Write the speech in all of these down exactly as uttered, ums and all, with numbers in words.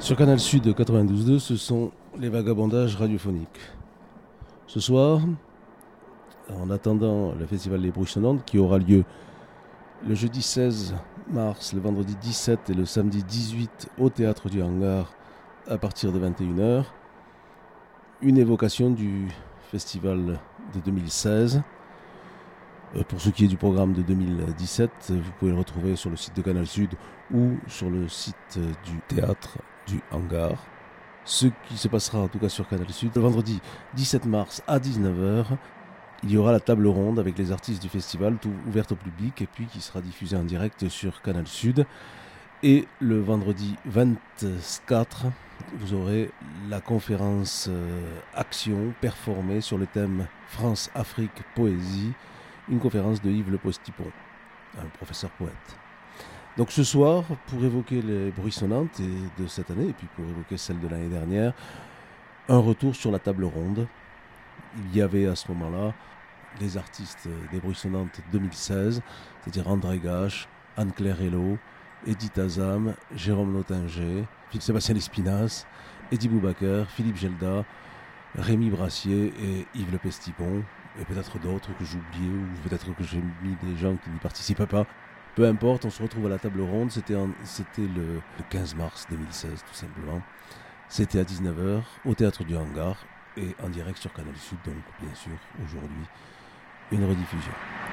Sur Canal Sud quatre-vingt-douze virgule deux, ce sont les vagabondages radiophoniques. Ce soir, en attendant le Festival des Bruissonnantes qui aura lieu le jeudi seize mars, le vendredi dix-sept et le samedi dix-huit au Théâtre du Hangar à partir de vingt et une heures, une évocation du festival de deux mille seize. Pour ce qui est du programme de deux mille dix-sept, vous pouvez le retrouver sur le site de Canal Sud ou sur le site du Théâtre du Hangar. Ce qui se passera en tout cas sur Canal Sud, le vendredi dix-sept mars à dix-neuf heures, il y aura la table ronde avec les artistes du festival, tout ouverte au public, et puis qui sera diffusée en direct sur Canal Sud. Et le vendredi vingt-quatre, vous aurez la conférence euh, Action performée sur le thème France-Afrique Poésie, une conférence de Yves Le Postipon, un professeur poète. Donc ce soir, pour évoquer les Bruissonnantes de cette année, et puis pour évoquer celles de l'année dernière, un retour sur la table ronde. Il y avait à ce moment-là les artistes des Bruissonnantes deux mille seize, c'est-à-dire André Gache, Anne-Claire Hello, Edith Azam, Jérôme Nottinger, Sébastien Lespinasse, Eddie Boubaker, Philippe Gelda, Rémi Brassier et Yves Le Postipon, et peut-être d'autres que j'ai oubliés, ou peut-être que j'ai mis des gens qui n'y participaient pas. Peu importe, on se retrouve à la table ronde. C'était, en, c'était le, le quinze mars deux mille seize, tout simplement. C'était à dix-neuf heures, au Théâtre du Hangar, et en direct sur Canal Sud, donc bien sûr, aujourd'hui, une rediffusion.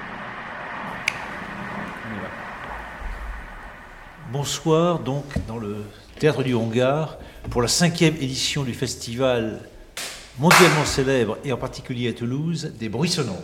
Bonsoir, donc, dans le Théâtre du Hangar, pour la cinquième édition du festival mondialement célèbre, et en particulier à Toulouse, des Bruissonnantes.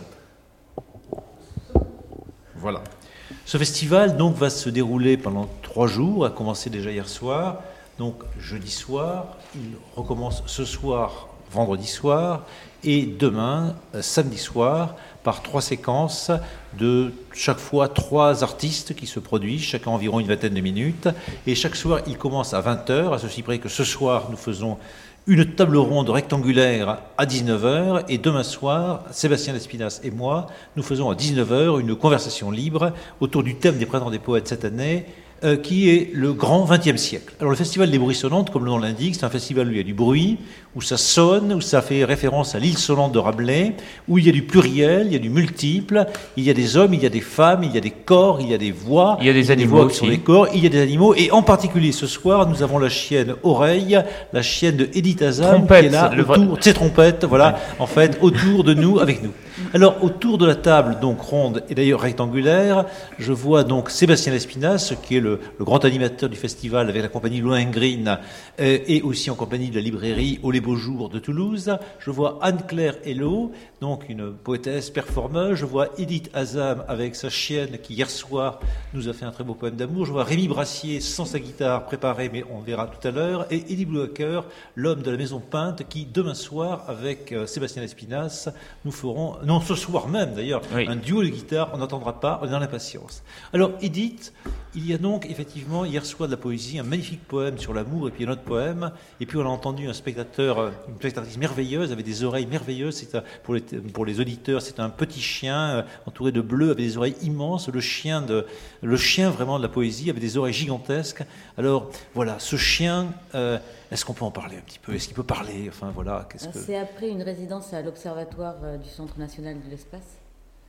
Voilà. Ce festival donc va se dérouler pendant trois jours, a commencé déjà hier soir, donc jeudi soir, il recommence ce soir, vendredi soir, et demain, samedi soir, par trois séquences de chaque fois trois artistes qui se produisent, chacun environ une vingtaine de minutes, et chaque soir il commence à vingt heures, à ceci près que ce soir nous faisons une table ronde rectangulaire à dix-neuf heures, et demain soir, Sébastien Lespinasse et moi, nous faisons à dix-neuf heures une conversation libre autour du thème des Printemps des Poètes cette année, euh, qui est le grand vingtième siècle. Alors le Festival des Bruissonnantes, comme le nom l'indique, c'est un festival où il y a du bruit, où ça sonne, où ça fait référence à l'île sonnante de Rabelais, où il y a du pluriel, il y a du multiple, il y a des hommes, il y a des femmes, il y a des corps, il y a des voix, il y a des il y a animaux des voix aussi. qui sont des corps, il y a des animaux, et en particulier ce soir, nous avons la chienne Oreille, la chienne de Edith Azam, Trompette, qui est là, le autour, vrai... ses trompettes, voilà, en fait, autour de nous, avec nous. Alors, autour de la table, donc ronde et d'ailleurs rectangulaire, je vois donc Sébastien Lespinasse, qui est le, le grand animateur du festival avec la compagnie Lohengrin, euh, et aussi en compagnie de la librairie Au les Beaux Jours de Toulouse. Je vois Anne-Claire Hello, donc une poétesse performeuse. Je vois Edith Azam avec sa chienne qui hier soir nous a fait un très beau poème d'amour. Je vois Rémi Brassier sans sa guitare préparée, mais on verra tout à l'heure. Et Eddie Boubaker, l'homme de la maison peinte, qui demain soir avec euh, Sébastien Lespinasse, nous ferons, non ce soir même d'ailleurs, oui. un duo de guitare. On n'attendra pas, on est dans l'impatience. Alors Edith, il y a donc effectivement hier soir de la poésie, un magnifique poème sur l'amour et puis un autre poème. Et puis on a entendu un spectateur, une spectatrice merveilleuse avec des oreilles merveilleuses. C'est un, pour les pour les auditeurs, c'est un petit chien euh, entouré de bleu avec des oreilles immenses. Le chien de le chien vraiment de la poésie avec des oreilles gigantesques. Alors voilà, ce chien. Euh, Est-ce qu'on peut en parler un petit peu ? Est-ce qu'il peut parler ? Enfin voilà. Qu'est-ce que... C'est après une résidence à l'Observatoire du Centre national de l'espace.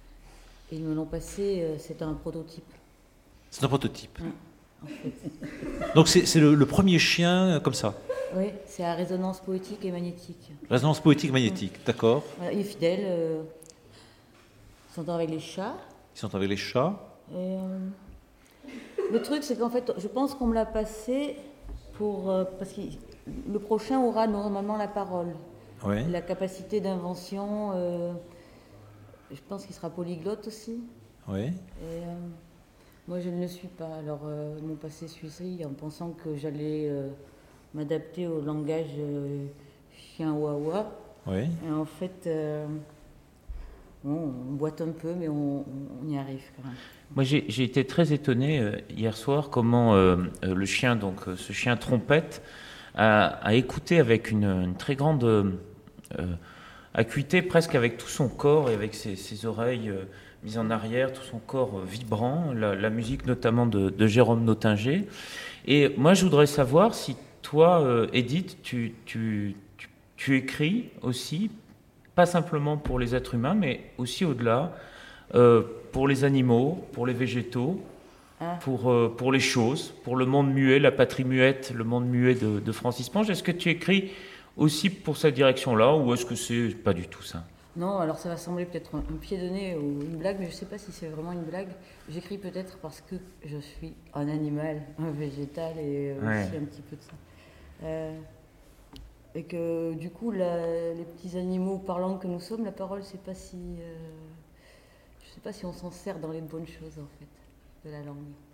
Et ils me l'ont passé. Euh, c'est un prototype. C'est un prototype. Mmh. En fait. Donc c'est, c'est le, le premier chien comme ça. Oui, c'est à résonance poétique et magnétique. Résonance poétique magnétique, mmh. D'accord. Voilà, il est fidèle. Euh, il s'entend avec les chats. Il s'entend avec les chats. Et, euh, le truc, c'est qu'en fait, je pense qu'on me l'a passé pour euh, parce que le prochain aura normalement la parole, ouais. La capacité d'invention. Euh, je pense qu'il sera polyglotte aussi. Oui. Et, euh, moi, je ne le suis pas. Alors, euh, mon passé suiserie en pensant que j'allais euh, m'adapter au langage euh, chien-wawa. Oui. Et en fait, euh, bon, on boite un peu, mais on, on y arrive quand même. Moi, j'ai, j'ai été très étonné euh, hier soir comment euh, euh, le chien, donc euh, ce chien trompette, a, a écouté avec une, une très grande euh, acuité, presque avec tout son corps et avec ses, ses oreilles euh, mises en arrière, tout son corps euh, vibrant, la, la musique notamment de, de Jérôme Nottinger. Et moi, je voudrais savoir si toi, euh, Edith, tu, tu, tu, tu écris aussi, pas simplement pour les êtres humains, mais aussi au-delà, euh, pour les animaux, pour les végétaux, Ah. pour, euh, pour les choses, pour le monde muet, la patrie muette, le monde muet de, de Francis Ponge. Est-ce que tu écris aussi pour cette direction-là, ou est-ce que c'est pas du tout ça? Non, alors ça va sembler peut-être un, un pied de nez ou une blague, mais je ne sais pas si c'est vraiment une blague. J'écris peut-être parce que je suis un animal, un végétal et euh, Ouais. aussi un petit peu de ça. Euh, et que du coup, la- les petits animaux parlants que nous sommes, la parole, c'est pas si. euh, je ne sais pas si on s'en sert dans les bonnes choses en fait, de la langue.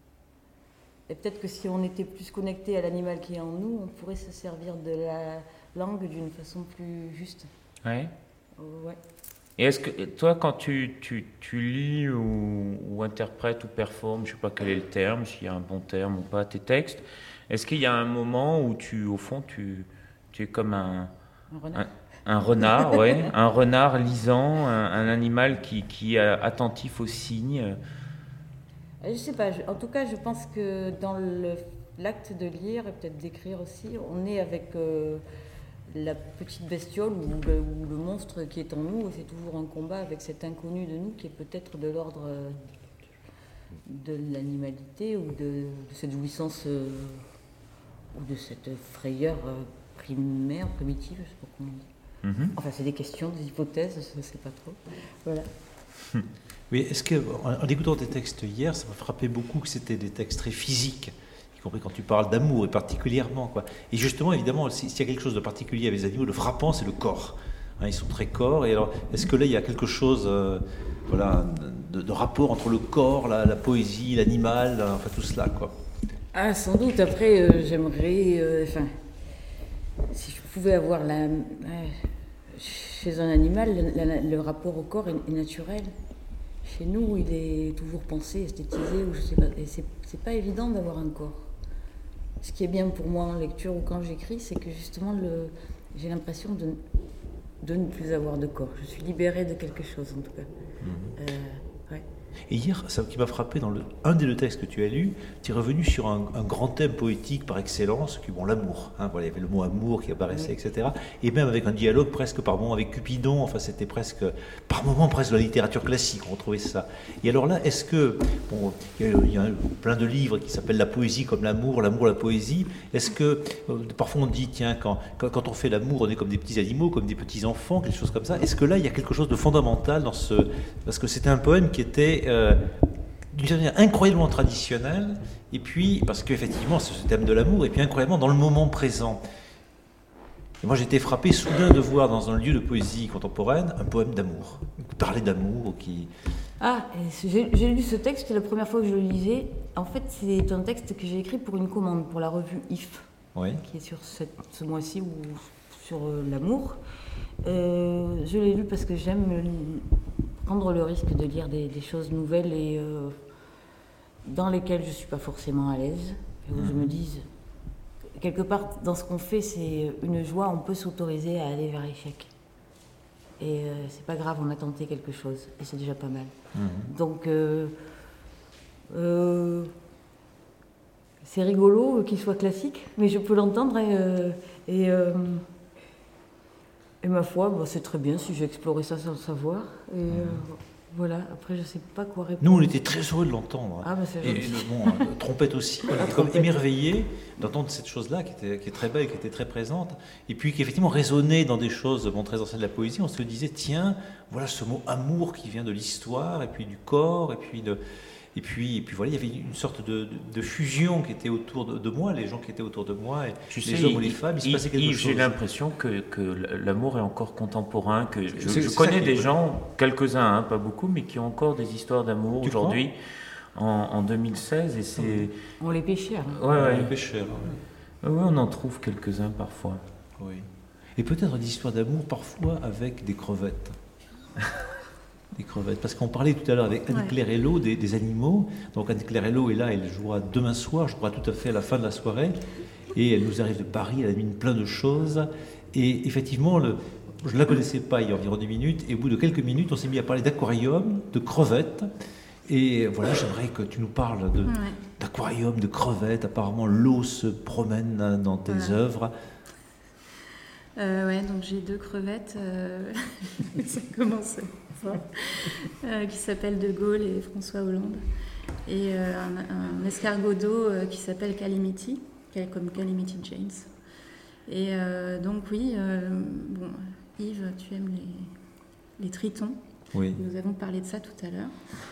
Et peut-être que si on était plus connecté à l'animal qui est en nous, on pourrait se servir de la langue d'une façon plus juste. Ouais. Euh, ouais. Et est-ce que toi, quand tu, tu, tu lis ou, ou interprètes ou performes, je ne sais pas quel est le terme, s'il y a un bon terme ou pas, tes textes, est-ce qu'il y a un moment où tu, au fond, tu, tu es comme un, Un renard. un, un renard, ouais, un renard lisant, un, un animal qui, qui est attentif aux signes? Euh, Je sais pas, je- en tout cas, je pense que dans le- l'acte de lire et peut-être d'écrire aussi, on est avec euh, la petite bestiole ou le, ou le monstre qui est en nous, et c'est toujours un combat avec cet inconnu de nous qui est peut-être de l'ordre euh, de l'animalité ou de, de cette jouissance euh, ou de cette frayeur euh, primaire, primitive, je sais pas comment on dit. Mhm. Enfin, c'est des questions, des hypothèses, je sais pas trop. Voilà. Oui, est-ce que, en, en écoutant tes textes hier, ça m'a frappé beaucoup que c'était des textes très physiques, y compris quand tu parles d'amour, et particulièrement, quoi. Et justement, évidemment, s'il y a quelque chose de particulier avec les animaux, le frappant, c'est le corps. Hein, ils sont très corps. Et alors, est-ce que là, il y a quelque chose, euh, voilà, de, de rapport entre le corps, la, la poésie, l'animal, enfin tout cela, quoi. Ah, sans doute. Après, euh, j'aimerais. euh, Enfin, si je pouvais avoir la. euh, chez un animal, le, la- le rapport au corps est, est naturel. Chez nous, il est toujours pensé, esthétisé, ou je sais pas. Et c'est, c'est pas évident d'avoir un corps. Ce qui est bien pour moi en lecture ou quand j'écris, c'est que justement, le, j'ai l'impression de, de ne plus avoir de corps. Je suis libérée de quelque chose, en tout cas. Euh, ouais. Et hier, ça qui m'a frappé dans le, un des deux textes que tu as lu, tu es revenu sur un, un grand thème poétique par excellence, qui bon, l'amour. Hein, voilà, il y avait le mot amour qui apparaissait, Oui. et cetera. Et même avec un dialogue presque par moments avec Cupidon, enfin c'était presque, par moments presque de la littérature classique, on retrouvait ça. Et alors là, est-ce que, bon, il y a, il y a plein de livres qui s'appellent La poésie comme l'amour, l'amour, la poésie. Est-ce que, euh, parfois on dit, tiens, quand, quand, quand on fait l'amour, on est comme des petits animaux, comme des petits enfants, quelque chose comme ça. Est-ce que là, il y a quelque chose de fondamental dans ce... Parce que c'était un poème qui était... Euh, d'une certaine manière incroyablement traditionnel, et puis, parce qu'effectivement, c'est ce thème de l'amour, et puis incroyablement dans le moment présent. Et moi, j'étais frappé soudain de voir dans un lieu de poésie contemporaine un poème d'amour, parler d'amour, qui... Ah, et j'ai, j'ai lu ce texte, c'était la première fois que je le lisais. En fait, c'est un texte que j'ai écrit pour une commande, pour la revue I F, Oui. qui est sur cette- ce mois-ci, ou sur euh, l'amour. Euh, je l'ai lu parce que j'aime le- prendre le risque de lire des, des choses nouvelles et euh, dans lesquelles je ne suis pas forcément à l'aise, et où je me dise, quelque part, dans ce qu'on fait, c'est une joie, on peut s'autoriser à aller vers l'échec. Et euh, c'est pas grave, on a tenté quelque chose, et c'est déjà pas mal. Mhm. Donc, euh, euh, c'est rigolo qu'il soit classique, mais je peux l'entendre et, euh, et, euh, et ma foi, bah, c'est très bien si j'ai exploré ça sans le savoir. Et euh, voilà, après je sais pas quoi répondre. Nous, on était très heureux de l'entendre. Ah, bah, c'est Et gentil. le, bon, euh, trompette aussi, on était comme trompette. émerveillés d'entendre cette chose-là qui, était, qui est très belle, qui était très présente, et puis qui effectivement résonnait dans des choses bon, très anciennes de la poésie. On se disait, tiens, voilà ce mot amour qui vient de l'histoire, et puis du corps, et puis de... Et puis, et puis voilà, il y avait une sorte de, de, de fusion qui était autour de, de moi, les gens qui étaient autour de moi, et Tu les sais, hommes ou les femmes, il se passait quelque Yves, chose. j'ai l'impression que, que l'amour est encore contemporain, que je, C'est- je c'est connais ça, des oui. gens, quelques-uns, hein, pas beaucoup, mais qui ont encore des histoires d'amour Tu aujourd'hui, en, en deux mille seize, et c'est... On les pêchait. Hein. Ouais, ouais. Les pêcheurs, oui. Ouais, on en trouve quelques-uns parfois. Oui. Et peut-être des histoires d'amour parfois avec des crevettes. Des crevettes. Parce qu'on parlait tout à l'heure avec Anne-Claire Hello des, des animaux. Donc Anne-Claire Hello est là, elle jouera demain soir, je crois tout à fait à la fin de la soirée. Et elle nous arrive de Paris, elle a mis plein de choses. Et effectivement, le, je ne la connaissais pas il y a environ dix minutes. Et au bout de quelques minutes, on s'est mis à parler d'aquarium, de crevettes. Et voilà, j'aimerais que tu nous parles de, Ouais. d'aquarium, de crevettes. Apparemment, l'eau se promène dans tes Voilà. œuvres. Euh, ouais, donc j'ai deux crevettes, euh, ça commence fort, euh, qui s'appellent De Gaulle et François Hollande, et euh, un, un escargot d'eau euh, qui s'appelle Calamity, comme Calamity James. Et euh, donc oui, euh, bon, Yves, tu aimes les, les tritons. Oui. Nous avons parlé de ça tout à l'heure.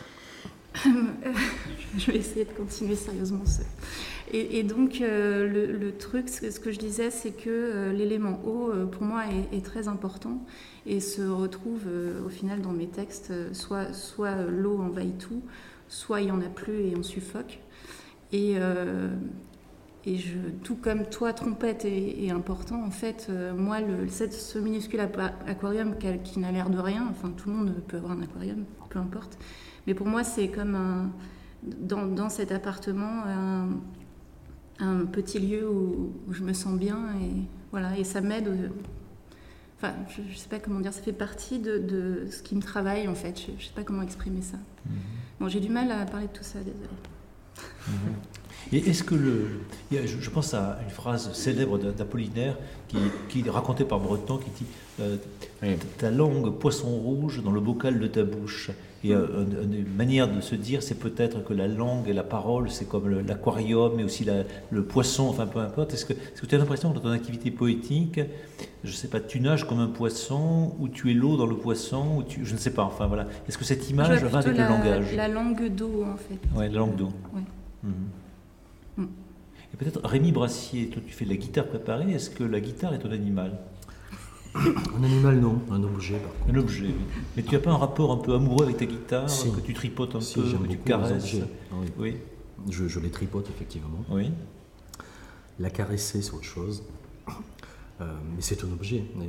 Je vais essayer de continuer sérieusement. Ce... Et, et donc, euh, le, le truc, ce que je disais, c'est que euh, l'élément eau, euh, pour moi, est, est très important et se retrouve euh, au final dans mes textes. Euh, soit soit euh, l'eau envahit tout, soit il n'y en a plus et on suffoque. Et, euh, et je, tout comme toi, trompette est, est important, en fait, euh, moi, le, cette, ce minuscule aquarium qui, qui n'a l'air de rien, enfin, tout le monde peut avoir un aquarium, peu importe. Mais pour moi, c'est comme un, dans, dans cet appartement, un, un petit lieu où, où je me sens bien. Et, voilà, et ça m'aide. Enfin, je ne sais pas comment dire, ça fait partie de, de ce qui me travaille, en fait. Je ne sais pas comment exprimer ça. Mmh. Bon, j'ai du mal à parler de tout ça, désolée. Mmh. Et est-ce que le, je pense à une phrase célèbre d'Apollinaire qui, qui est racontée par Breton qui dit euh, oui. Ta langue poisson rouge dans le bocal de ta bouche. Et euh, une, une manière de se dire, c'est peut-être que la langue et la parole, c'est comme le, l'aquarium et aussi la, le poisson, enfin peu importe. Est-ce que, est-ce que tu as l'impression que dans ton activité poétique, je ne sais pas, tu nages comme un poisson ou tu es l'eau dans le poisson ou tu, je ne sais pas. Enfin voilà. Est-ce que cette image va avec la, le langage? La langue d'eau en fait. Oui, la langue d'eau. Ouais. Mmh. Mmh. Et peut-être Rémi Brassier, toi tu fais de la guitare préparée, est-ce que la guitare est ton animal? Un animal non, un objet par contre. Un objet, oui. Mais tu n'as pas un rapport un peu amoureux avec ta guitare, si. que tu tripotes un si, peu, j'aime que tu beaucoup caresses? Oui. oui. Je, je les tripote effectivement. Oui. La caresser c'est autre chose. Euh, mais c'est un objet. Et,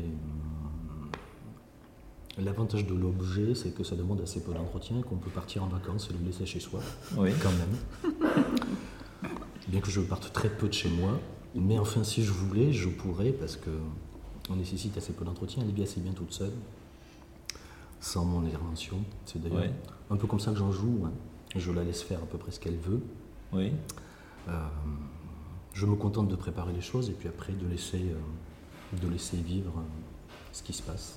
euh, l'avantage de l'objet, c'est que ça demande assez peu d'entretien et qu'on peut partir en vacances et le laisser chez soi. Oui. Quand même. Bien que je parte très peu de chez moi, mais enfin si je voulais, je pourrais parce que on nécessite assez peu d'entretien, elle vit assez bien toute seule, sans mon intervention. C'est d'ailleurs oui. un peu comme ça que j'en joue. Hein. Je la laisse faire à peu près ce qu'elle veut. Oui. Euh, je me contente de préparer les choses et puis après de laisser, euh, de laisser vivre euh, ce qui se passe.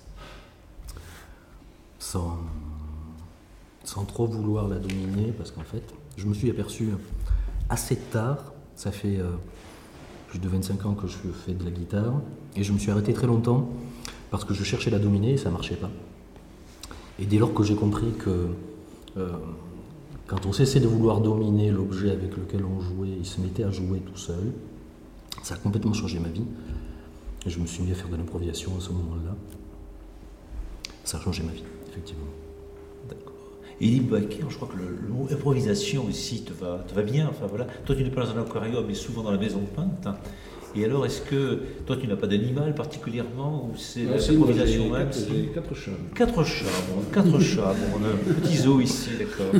Sans, sans trop vouloir la dominer, parce qu'en fait, je me suis aperçu assez tard, ça fait euh, plus de vingt-cinq ans que je fais de la guitare, et je me suis arrêté très longtemps parce que je cherchais à la dominer et ça ne marchait pas. Et dès lors que j'ai compris que euh, quand on cessait de vouloir dominer l'objet avec lequel on jouait, il se mettait à jouer tout seul, ça a complètement changé ma vie. Et je me suis mis à faire de l'improvisation à ce moment-là. Ça a changé ma vie, effectivement. D'accord. Et Élie Baker, je crois que le, le mot improvisation aussi te va, te va bien. Enfin, voilà. Toi, tu n'es pas dans un aquarium, mais souvent dans la maison peinte. Et alors, est-ce que toi, tu n'as pas d'animal particulièrement ou c'est non, l'improvisation même? Quatre, j'ai quatre chats. Quatre chats, bon, quatre chats. Bon, on a un petit zoo ici, d'accord.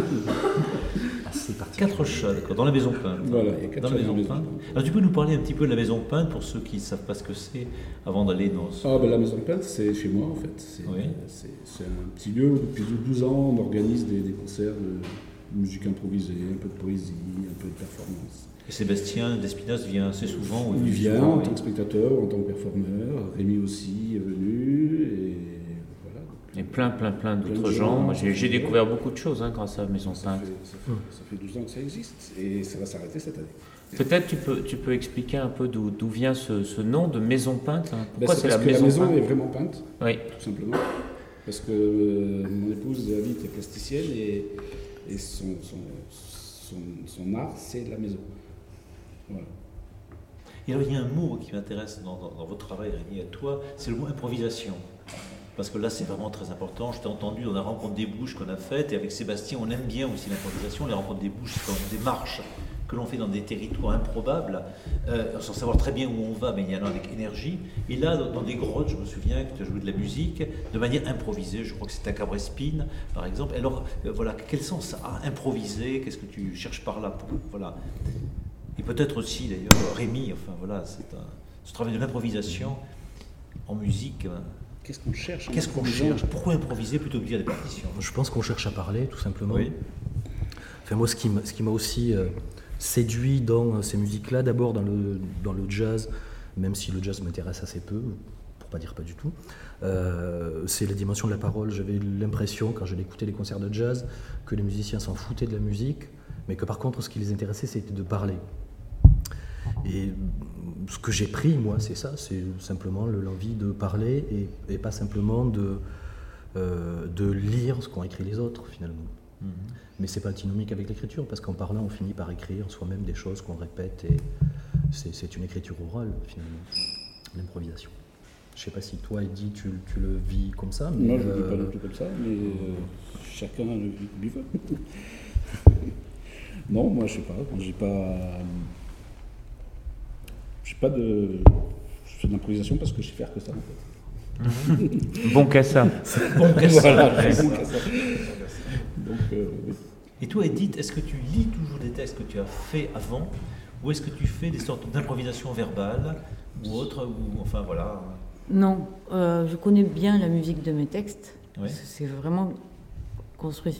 Quatre chats, d'accord, dans la maison peinte. Voilà, il y a quatre dans chats la maison dans la peinte. maison. Alors, tu peux nous parler un petit peu de la maison peinte pour ceux qui ne savent pas ce que c'est avant d'aller dans ce... Ah, ben, la maison peinte, c'est chez moi en fait. C'est, oui. c'est, c'est un petit lieu où depuis douze ans, on organise des, des concerts de musique improvisée, un peu de poésie, un peu de performance. Et Sébastien Despinasse vient assez souvent. Il vient souvent, en oui. tant que spectateur, en tant que performeur. Rémi aussi est venu. Et voilà. Et plein, plein, plein d'autres plein de gens. gens. Moi, j'ai, j'ai découvert beaucoup de choses hein, grâce à la Maison Ça Peinte. fait, ça, fait, ça fait douze ans que ça existe et ça va s'arrêter cette année. Peut-être tu peux, tu peux expliquer un peu d'où, d'où vient ce, ce nom de Maison Peinte hein. Pourquoi ben, c'est, c'est parce la que Maison la maison Peinte est vraiment peinte, oui. tout simplement. Parce que euh, mon épouse David est plasticienne et, et son, son, son, son art, c'est la maison. Voilà. Et alors, il y a un mot qui m'intéresse dans, dans, dans votre travail, Rémi, à toi, c'est le mot improvisation. Parce que là, c'est vraiment très important. Je t'ai entendu dans la rencontre des bouches qu'on a faite, et avec Sébastien, on aime bien aussi l'improvisation. Les rencontres des bouches, c'est comme des marches que l'on fait dans des territoires improbables, euh, sans savoir très bien où on va, mais il y en a avec énergie. Et là, dans des grottes, je me souviens que tu as joué de la musique de manière improvisée. Je crois que c'est à Cabrespine, par exemple. Alors, euh, voilà, quel sens ça a improviser? Qu'est-ce que tu cherches par là pour, voilà. Et peut-être aussi, d'ailleurs, Rémi, enfin voilà, c'est un, ce travail de l'improvisation en musique. Hein. Qu'est-ce qu'on cherche Qu'est-ce qu'on cherche? Pourquoi improviser plutôt que dire des partitions? Je pense qu'on cherche à parler, tout simplement. Oui. Enfin, moi, ce qui m'a, ce qui m'a aussi euh, séduit dans ces musiques-là, d'abord dans le, dans le jazz, même si le jazz m'intéresse assez peu, pour pas dire pas du tout, euh, c'est la dimension de la parole. J'avais l'impression, quand je l'écoutais les concerts de jazz, que les musiciens s'en foutaient de la musique, mais que par contre, ce qui les intéressait, c'était de parler. Et ce que j'ai pris, moi, c'est ça, c'est simplement le- l'envie de parler et, et pas simplement de, euh, de lire ce qu'ont écrit les autres, finalement. Mhm. Mais c'est pas antinomique avec l'écriture, parce qu'en parlant, on finit par écrire soi-même des choses qu'on répète, et c'est, c'est une écriture orale, finalement, l'improvisation. Je sais pas si toi, Eddy, tu, tu le vis comme ça, mais... Moi, je ne le vis euh, pas non plus comme ça, mais euh, chacun le vit comme il veut. Non, moi, je sais pas. J'ai pas... J'ai pas de... Je fais de l'improvisation parce que je sais faire que ça, en fait. Bon qu'à ça. Bon, voilà, je suis bon qu'à ça. Donc, euh, oui. Et toi, Edith, est-ce que tu lis toujours des textes que tu as fait avant, ou est-ce que tu fais des sortes d'improvisation verbale, ou autre, ou enfin voilà. Non, euh, je connais bien la musique de mes textes. Ouais. C'est vraiment construit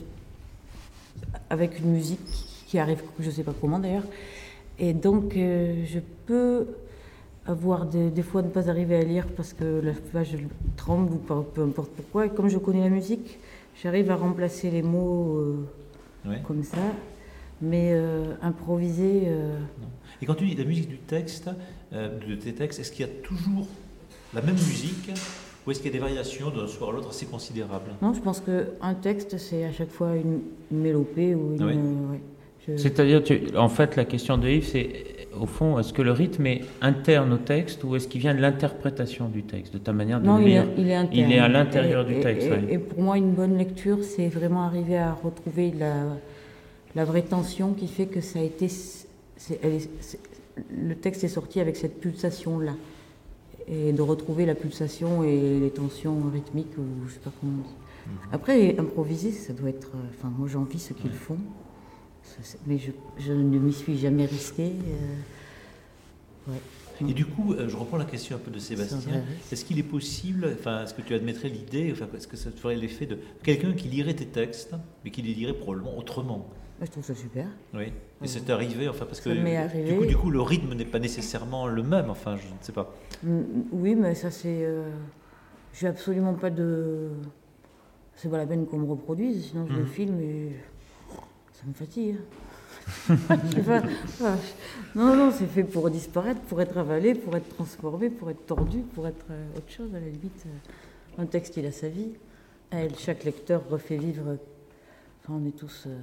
avec une musique qui arrive, je ne sais pas comment d'ailleurs. Et donc, euh, je peux avoir des, des fois ne pas arriver à lire parce que la page tremble ou pas, peu importe pourquoi. Et comme je connais la musique, j'arrive à remplacer les mots euh, Ouais. comme ça. Mais euh, improviser... euh, Et quand tu dis la musique du texte, euh, de tes textes, est-ce qu'il y a toujours la même musique, ou est-ce qu'il y a des variations d'un soir à l'autre assez considérables? Non, je pense qu'un texte, c'est à chaque fois une, une mélopée ou une... Oui. euh, ouais. Je- C'est-à-dire, tu- en fait, la question de Yves, c'est, au fond, est-ce que le rythme est interne au texte ou est-ce qu'il vient de l'interprétation du texte, de ta manière de Non, le il lire? est, il est interne. Il est à l'intérieur Et- du et- texte, Et, ouais. et pour moi, une bonne lecture, c'est vraiment arriver à retrouver la, la vraie tension qui fait que ça a été... c'est- elle est- c'est- le texte est sorti avec cette pulsation-là. Et de retrouver la pulsation et les tensions rythmiques, ou je sais pas comment on dit. Après, improviser, ça doit être... euh, Enfin, moi, j'envie ceux qui le font. Ça, c'est- Mais je, je ne m'y suis jamais risquée. euh, ouais. Et du coup, euh, je reprends la question un peu de C'est Sébastien. vrai. Est-ce qu'il est possible, enfin, est-ce que tu admettrais l'idée, enfin, est-ce que ça te ferait l'effet de quelqu'un qui lirait tes textes, mais qui les lirait probablement autrement? Moi, je trouve ça super. Oui. Et Oui. c'est arrivé, enfin, parce que Ça m'est arrivé. du coup, du coup, le rythme n'est pas nécessairement le même. Enfin, je ne sais pas. Mm, Oui, mais ça c'est. Euh, j'ai absolument pas de. C'est pas la peine qu'on me reproduise, sinon je le Mhm. filme et ça me fatigue. Je sais pas. Ah, non, non, c'est fait pour disparaître, pour être avalé, pour être transformé, pour être tordu, pour être euh, autre chose à la limite. euh. Un texte, il a sa vie. Elle, chaque lecteur refait vivre. euh, Enfin, on est tous. Euh,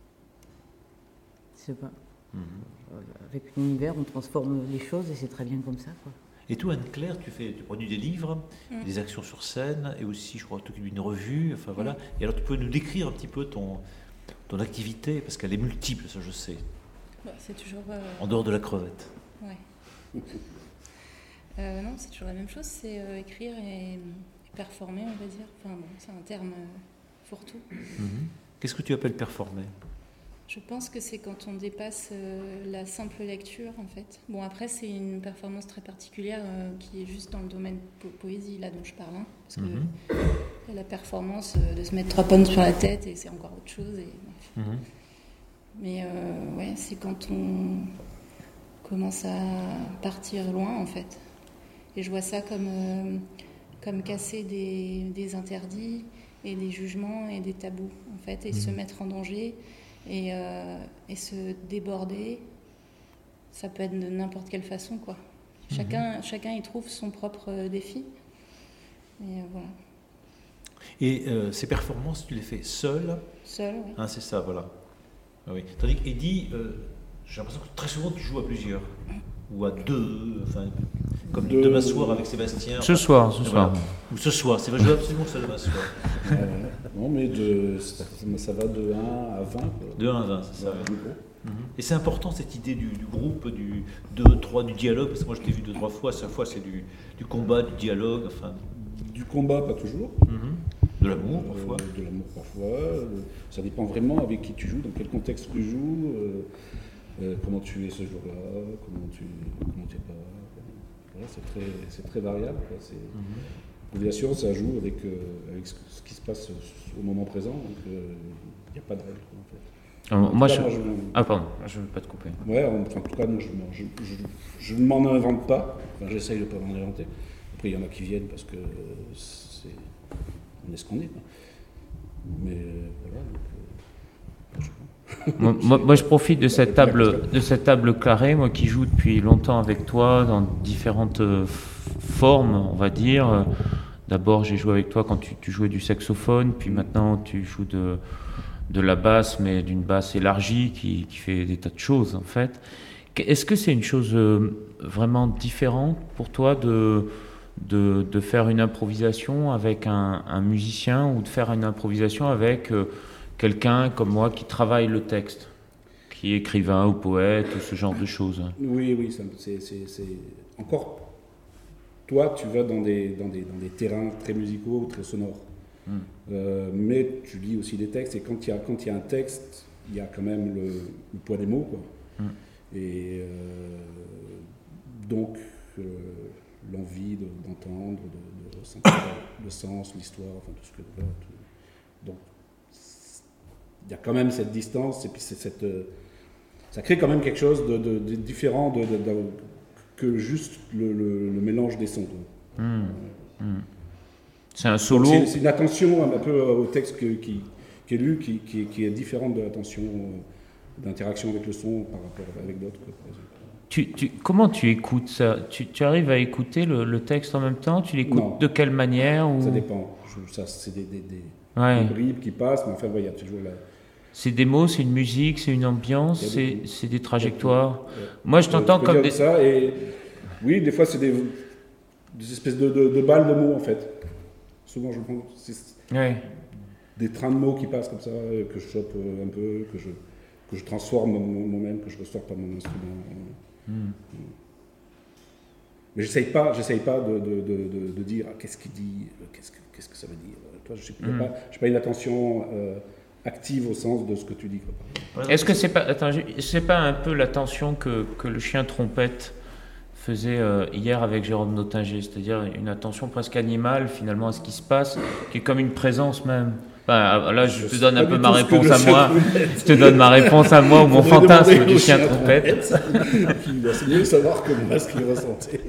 je sais pas. Mhm. Avec l'univers, on transforme les choses et c'est très bien comme ça, quoi. Et toi, Anne-Claire, tu fais, tu produis des livres, Mm. des actions sur scène, et aussi, je crois, tu t'occupes d'une revue. Enfin voilà. Et alors, tu peux nous décrire un petit peu ton ton activité, parce qu'elle est multiple, ça je sais, Bah, c'est toujours. euh, en dehors de la crevette. Ouais. Euh, non, c'est toujours la même chose, c'est euh, écrire et, et performer, on va dire. Enfin bon, c'est un terme euh, fourre-tout. Qu'est-ce que tu appelles performer? Je pense que c'est quand on dépasse euh, la simple lecture, en fait. Bon, après, c'est une performance très particulière euh, qui est juste dans le domaine po- poésie, là, dont je parle. Hein, parce que Mhm. il y a la performance euh, de se mettre trois pommes sur la tête, et c'est encore autre chose. Et, bref. Mhm. Mais euh, ouais, c'est quand on commence à partir loin, en fait. Et je vois ça comme, euh, comme casser des, des interdits et des jugements et des tabous, en fait, et se mettre en danger et, euh, et se déborder. Ça peut être de n'importe quelle façon, quoi. Chacun, chacun y trouve son propre euh, défi. Et euh, voilà. Et euh, ces performances, tu les fais seul, Seul, oui. hein, c'est ça, voilà. Ah oui. Tandis qu'Eddie, euh, j'ai l'impression que très souvent tu joues à plusieurs, ou à deux, enfin, comme Deux. demain soir avec Sébastien. Ce soir, ce Voilà. soir. Ou ce soir, c'est vrai, je joue absolument que ça demain soir. Euh, non, mais de, ça, ça va de un à vingt. Quoi. De un à vingt, c'est ça. Ouais, ouais. plus gros. Et c'est important cette idée du, du groupe, du deux, trois, du dialogue, parce que moi je t'ai vu deux, trois fois, chaque fois c'est du, du combat, du dialogue, enfin, Du combat, pas toujours. de l'amour parfois. Euh, de l'amour parfois. Euh, ça dépend vraiment avec qui tu joues, dans quel contexte tu joues, euh, euh, comment tu es ce jour-là, comment tu comment tu es pas. Voilà, c'est très, c'est très variable. Quoi. C'est, l'improvisation, ça joue avec, euh, avec ce, ce qui se passe au moment présent, donc il n'y a pas de règle. Quoi, en fait. Alors, moi, cas, je... moi, je- Ah, pardon, je ne veux pas te couper. Ouais, en, en tout cas, moi, je, je, je, je ne m'en invente pas. Enfin, j'essaye de ne pas m'en inventer. Après, il y en a qui viennent parce que c'est, on est ce qu'on est. Quoi. Mais euh, voilà. Donc, euh, Moi, moi, moi, je profite de cette table, de cette table carrée, moi qui joue depuis longtemps avec toi dans différentes euh, formes, on va dire. D'abord, j'ai joué avec toi quand tu, tu jouais du saxophone, puis maintenant tu joues de, de la basse, mais d'une basse élargie qui, qui fait des tas de choses en fait. Est-ce que c'est une chose euh, vraiment différente pour toi de, de, de faire une improvisation avec un, un musicien ou de faire une improvisation avec euh, quelqu'un comme moi qui travaille le texte, qui est écrivain ou poète ou ce genre de choses? Oui, oui, ça, c'est, c'est, c'est... Encore, toi, tu vas dans des, dans des, dans des terrains très musicaux, très sonores. Mm. Euh, mais tu lis aussi des textes, et quand il y a, quand il y a un texte, il y a quand même le, le poids des mots, quoi. Mm. Et euh, donc, euh, l'envie de, d'entendre, de, de ressentir le sens, l'histoire, enfin tout ce que... Voilà, tout. Donc, il y a quand même cette distance, et puis c'est cette... Ça crée quand même quelque chose de, de, de différent de, de, de, que juste le, le, le mélange des sons. Mmh. Mmh. C'est un solo. C'est, c'est une attention un peu au texte que, qui, qui est lu, qui, qui, qui est différente de l'attention d'interaction avec le son par rapport avec d'autres. Par exemple. Tu, tu, comment tu écoutes ça? tu, tu arrives à écouter le, le texte en même temps? Tu l'écoutes non. De quelle manière ou... Ça dépend. Je, ça, c'est des, des, des, ouais. des bribes qui passent, mais enfin, il y a toujours la... C'est des mots, c'est une musique, c'est une ambiance, c'est, c'est des trajectoires. Ouais. Moi, je t'entends je comme des... Ça et oui, des fois, c'est des, des espèces de, de, de balles de mots, en fait. Souvent, je prends ouais. des trains de mots qui passent comme ça, que je chope un peu, que je, que je transforme moi-même, que je ressors par mon instrument. Mm. Mais j'essaye pas, j'essaye pas de, de, de, de dire ah, qu'est-ce qu'il dit, qu'est-ce que, qu'est-ce que ça veut dire. Toi, je n'ai mm. pas, pas une attention... Euh, active au sens de ce que tu dis. Quoi. Est-ce que c'est pas, attends, c'est pas un peu l'attention que, que le chien trompette faisait euh, hier avec Jérôme Nottinger, c'est-à-dire une attention presque animale finalement à ce qui se passe, qui est comme une présence même. Enfin, là, je, je te donne un peu ma réponse à moi. Je te donne ma réponse à moi ou mon fantasme du chien trompette. Il va mieux savoir que moi ce qu'il ressentait.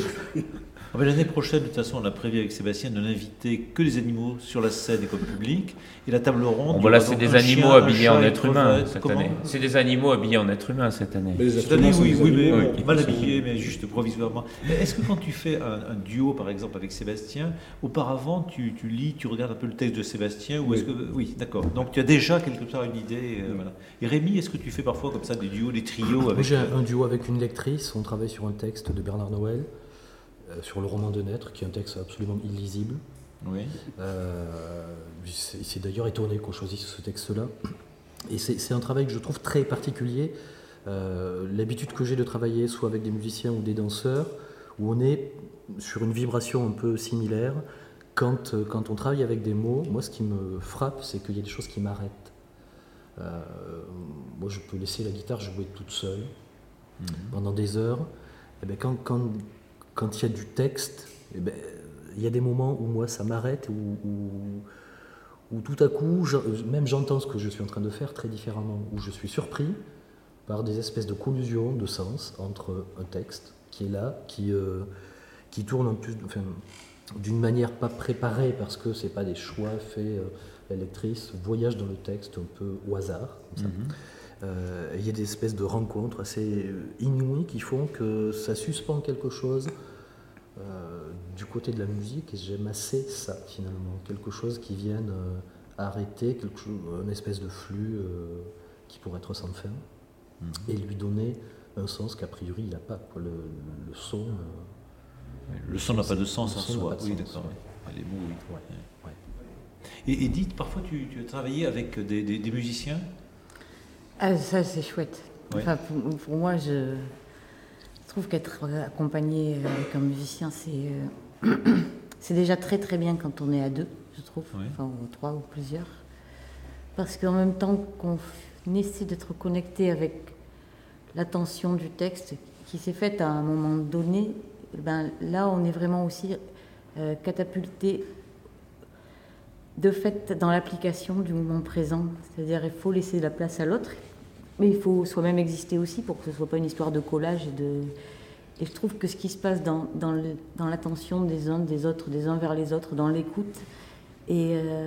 L'année prochaine, de toute façon, on a prévu avec Sébastien de n'inviter que les animaux sur la scène et comme public. Et la table ronde. Bon, voilà, c'est des animaux chien, habillés en être humain cette Comment année. C'est des animaux habillés en être humain cette année. Mais cette année, oui, oui, mais oui, oui. Mal habillés, mais juste provisoirement. Mais est-ce que quand tu fais un, un duo, par exemple, avec Sébastien, auparavant, tu, tu lis, tu regardes un peu le texte de Sébastien ou oui. est-ce que oui, d'accord. Donc tu as déjà quelque part une idée. Euh, oui. Voilà. Et Rémi, est-ce que tu fais parfois comme ça des duos, des trios avec... Moi, j'ai un, un duo avec une lectrice. On travaille sur un texte de Bernard Noël. Sur le roman de Naître, qui est un texte absolument illisible. Oui. Euh, il s'est d'ailleurs étonné qu'on choisisse ce texte-là. Et c'est, c'est un travail que je trouve très particulier. Euh, l'habitude que j'ai de travailler soit avec des musiciens ou des danseurs, où on est sur une vibration un peu similaire. Quand, quand on travaille avec des mots, moi ce qui me frappe, c'est qu'il y a des choses qui m'arrêtent. Euh, moi je peux laisser la guitare jouer toute seule mmh. pendant des heures. Et bien quand, quand Quand il y a du texte, eh ben, il y a des moments où moi ça m'arrête, où, où, où tout à coup, je, même j'entends ce que je suis en train de faire très différemment, où je suis surpris par des espèces de collusions de sens entre un texte qui est là, qui, euh, qui tourne en plus, enfin, d'une manière pas préparée, parce que c'est pas des choix faits, euh, la lectrice voyage dans le texte un peu au hasard, comme ça. Mm-hmm. Euh, il y a des espèces de rencontres assez inouïes qui font que ça suspend quelque chose euh, du côté de la musique, et j'aime assez ça finalement, quelque chose qui vienne euh, arrêter quelque chose, une espèce de flux euh, qui pourrait être sans fin mmh. et lui donner un sens qu'a priori il n'a pas, quoi. Le, le, le son euh, le son n'a pas de sens en soi, oui, d'accord. Ouais. Les mots, oui. Ouais. Ouais. Et Edith, parfois tu, tu as travaillé avec des, des, des musiciens? Ah, ça, c'est chouette. Ouais. Enfin, pour, pour moi, je trouve qu'être accompagné avec un musicien, c'est, euh, c'est déjà très très bien quand on est à deux, je trouve, ouais. Enfin, ou trois ou plusieurs. Parce qu'en même temps qu'on essaie d'être connecté avec l'attention du texte qui s'est faite à un moment donné, ben, là, on est vraiment aussi euh, catapulté de fait dans l'application du moment présent. C'est-à-dire il faut laisser la place à l'autre, mais il faut soi-même exister aussi pour que ce ne soit pas une histoire de collage. Et, de... et je trouve que ce qui se passe dans, dans, le, dans l'attention des uns, des autres, des uns vers les autres, dans l'écoute, est, euh,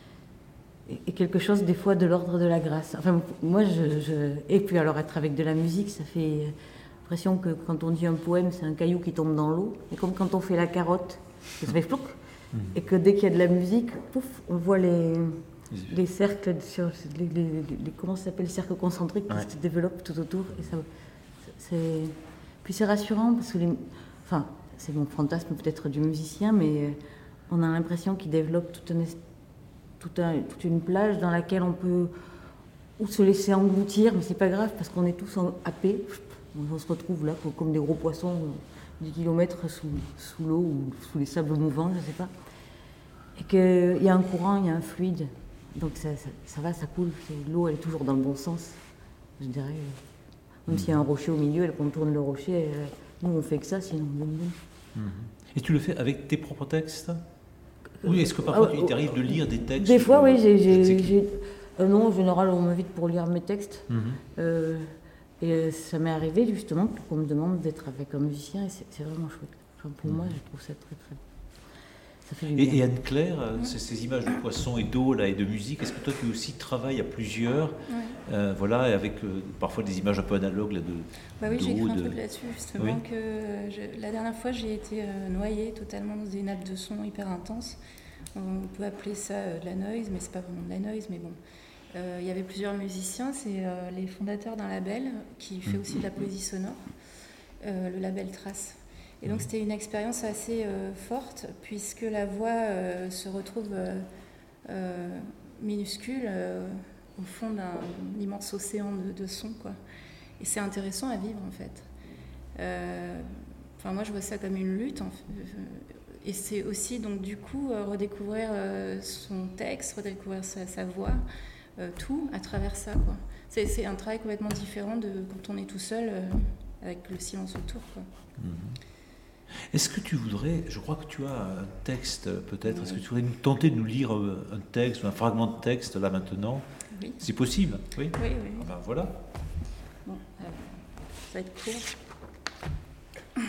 est quelque chose des fois de l'ordre de la grâce. Enfin, moi, je, je... Et puis alors être avec de la musique, ça fait l'impression que quand on dit un poème, c'est un caillou qui tombe dans l'eau. Et comme quand on fait la carotte, ça fait flouc. Et que dès qu'il y a de la musique, pouf, on voit les, les cercles, sur, les, les, les, comment ça s'appelle, les cercles concentriques qui ouais. se développent tout autour. Et ça, c'est, puis c'est rassurant parce que, les, enfin, c'est mon fantasme peut-être du musicien, mais on a l'impression qu'il développe toute, un, toute, un, toute une plage dans laquelle on peut ou se laisser engloutir, mais c'est pas grave parce qu'on est tous happés. On se retrouve là comme des gros poissons. dix kilomètres sous, sous l'eau ou sous les sables mouvants, je ne sais pas. Et qu'il y a un courant, il y a un fluide. Donc ça, ça, ça va, ça coule. L'eau, elle est toujours dans le bon sens, je dirais. Même s'il y a un rocher au milieu, elle contourne le rocher. Elle, nous, on fait que ça, sinon, boum, boum. Et tu le fais avec tes propres textes ? Oui, est-ce que parfois, euh, il t'arrive de lire des textes ? Des fois, oui. J'ai, j'ai, j'ai... Euh, non, en général, on m'invite pour lire mes textes. Mm-hmm. Euh, Et ça m'est arrivé justement qu'on me demande d'être avec un musicien et c'est, c'est vraiment chouette. Enfin, pour mmh. moi, je trouve ça très très. Ça fait du bien. Et, et Anne-Claire, mmh. ces, ces images de poissons et d'eau là et de musique, est-ce que toi tu aussi travailles à plusieurs, ouais. euh, voilà, et avec euh, parfois des images un peu analogues là de. Bah oui, d'eau, j'ai écrit un de... truc là-dessus justement oui. que je, la dernière fois j'ai été euh, noyée totalement dans des nappes de son hyper intenses. On peut appeler ça euh, de la noise, mais c'est pas vraiment de la noise, mais bon. Il euh, y avait plusieurs musiciens, c'est euh, les fondateurs d'un label qui fait aussi de la poésie sonore, euh, le label Trace. Et donc c'était une expérience assez euh, forte puisque la voix euh, se retrouve euh, euh, minuscule euh, au fond d'un immense océan de, de sons, quoi. Et c'est intéressant à vivre en fait. Euh, enfin moi je vois ça comme une lutte en fait. Et c'est aussi donc du coup euh, redécouvrir euh, son texte, redécouvrir sa, sa voix. Euh, tout à travers ça, quoi. C'est, c'est un travail complètement différent de quand on est tout seul euh, avec le silence autour, quoi. Mmh. Est-ce que tu voudrais, je crois que tu as un texte peut-être, oui. Est-ce que tu voudrais nous tenter de nous lire un texte ou un fragment de texte là maintenant ? Oui. C'est possible ? Oui. Oui, oui. Ah ben, voilà. Bon, alors, ça va être court.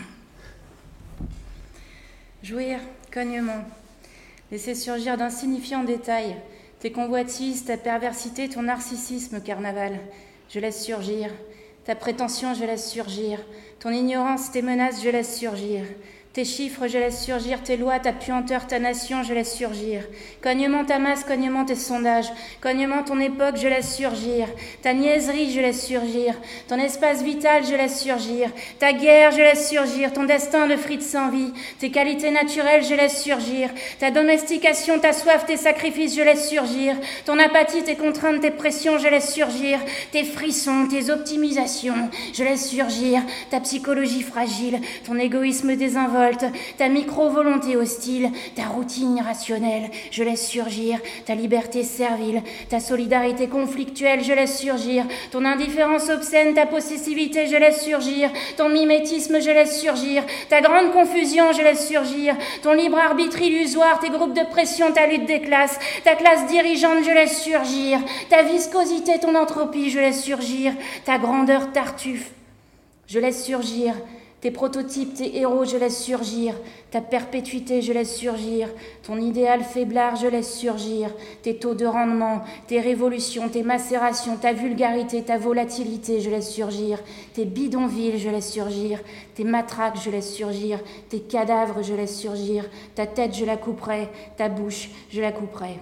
Jouir, cognement, laisser surgir d'insignifiants détails. Tes convoitises, ta perversité, ton narcissisme, carnaval, je laisse surgir. Ta prétention, je laisse surgir. Ton ignorance, tes menaces, je laisse surgir. Tes chiffres, je laisse surgir. Tes lois, ta puanteur, ta nation, je laisse surgir. Cognement ta masse, cognement tes sondages. Cognement ton époque, je laisse surgir. Ta niaiserie, je laisse surgir. Ton espace vital, je laisse surgir. Ta guerre, je laisse surgir. Ton destin de frites sans vie. Tes qualités naturelles, je laisse surgir. Ta domestication, ta soif, tes sacrifices, je laisse surgir. Ton apathie, tes contraintes, tes pressions, je laisse surgir. Tes frissons, tes optimisations, je laisse surgir. Ta psychologie fragile, ton égoïsme désinvolte. Ta micro-volonté hostile, ta routine irrationnelle, je laisse surgir. Ta liberté servile, ta solidarité conflictuelle, je laisse surgir. Ton indifférence obscène, ta possessivité, je laisse surgir. Ton mimétisme, je laisse surgir. Ta grande confusion, je laisse surgir. Ton libre arbitre illusoire, tes groupes de pression, ta lutte des classes. Ta classe dirigeante, je laisse surgir. Ta viscosité, ton entropie, je laisse surgir. Ta grandeur tartuffe, je laisse surgir. Tes prototypes, tes héros, je laisse surgir. Ta perpétuité, je laisse surgir. Ton idéal faiblard, je laisse surgir. Tes taux de rendement, tes révolutions, tes macérations, ta vulgarité, ta volatilité, je laisse surgir. Tes bidonvilles, je laisse surgir. Tes matraques, je laisse surgir. Tes cadavres, je laisse surgir. Ta tête, je la couperai. Ta bouche, je la couperai.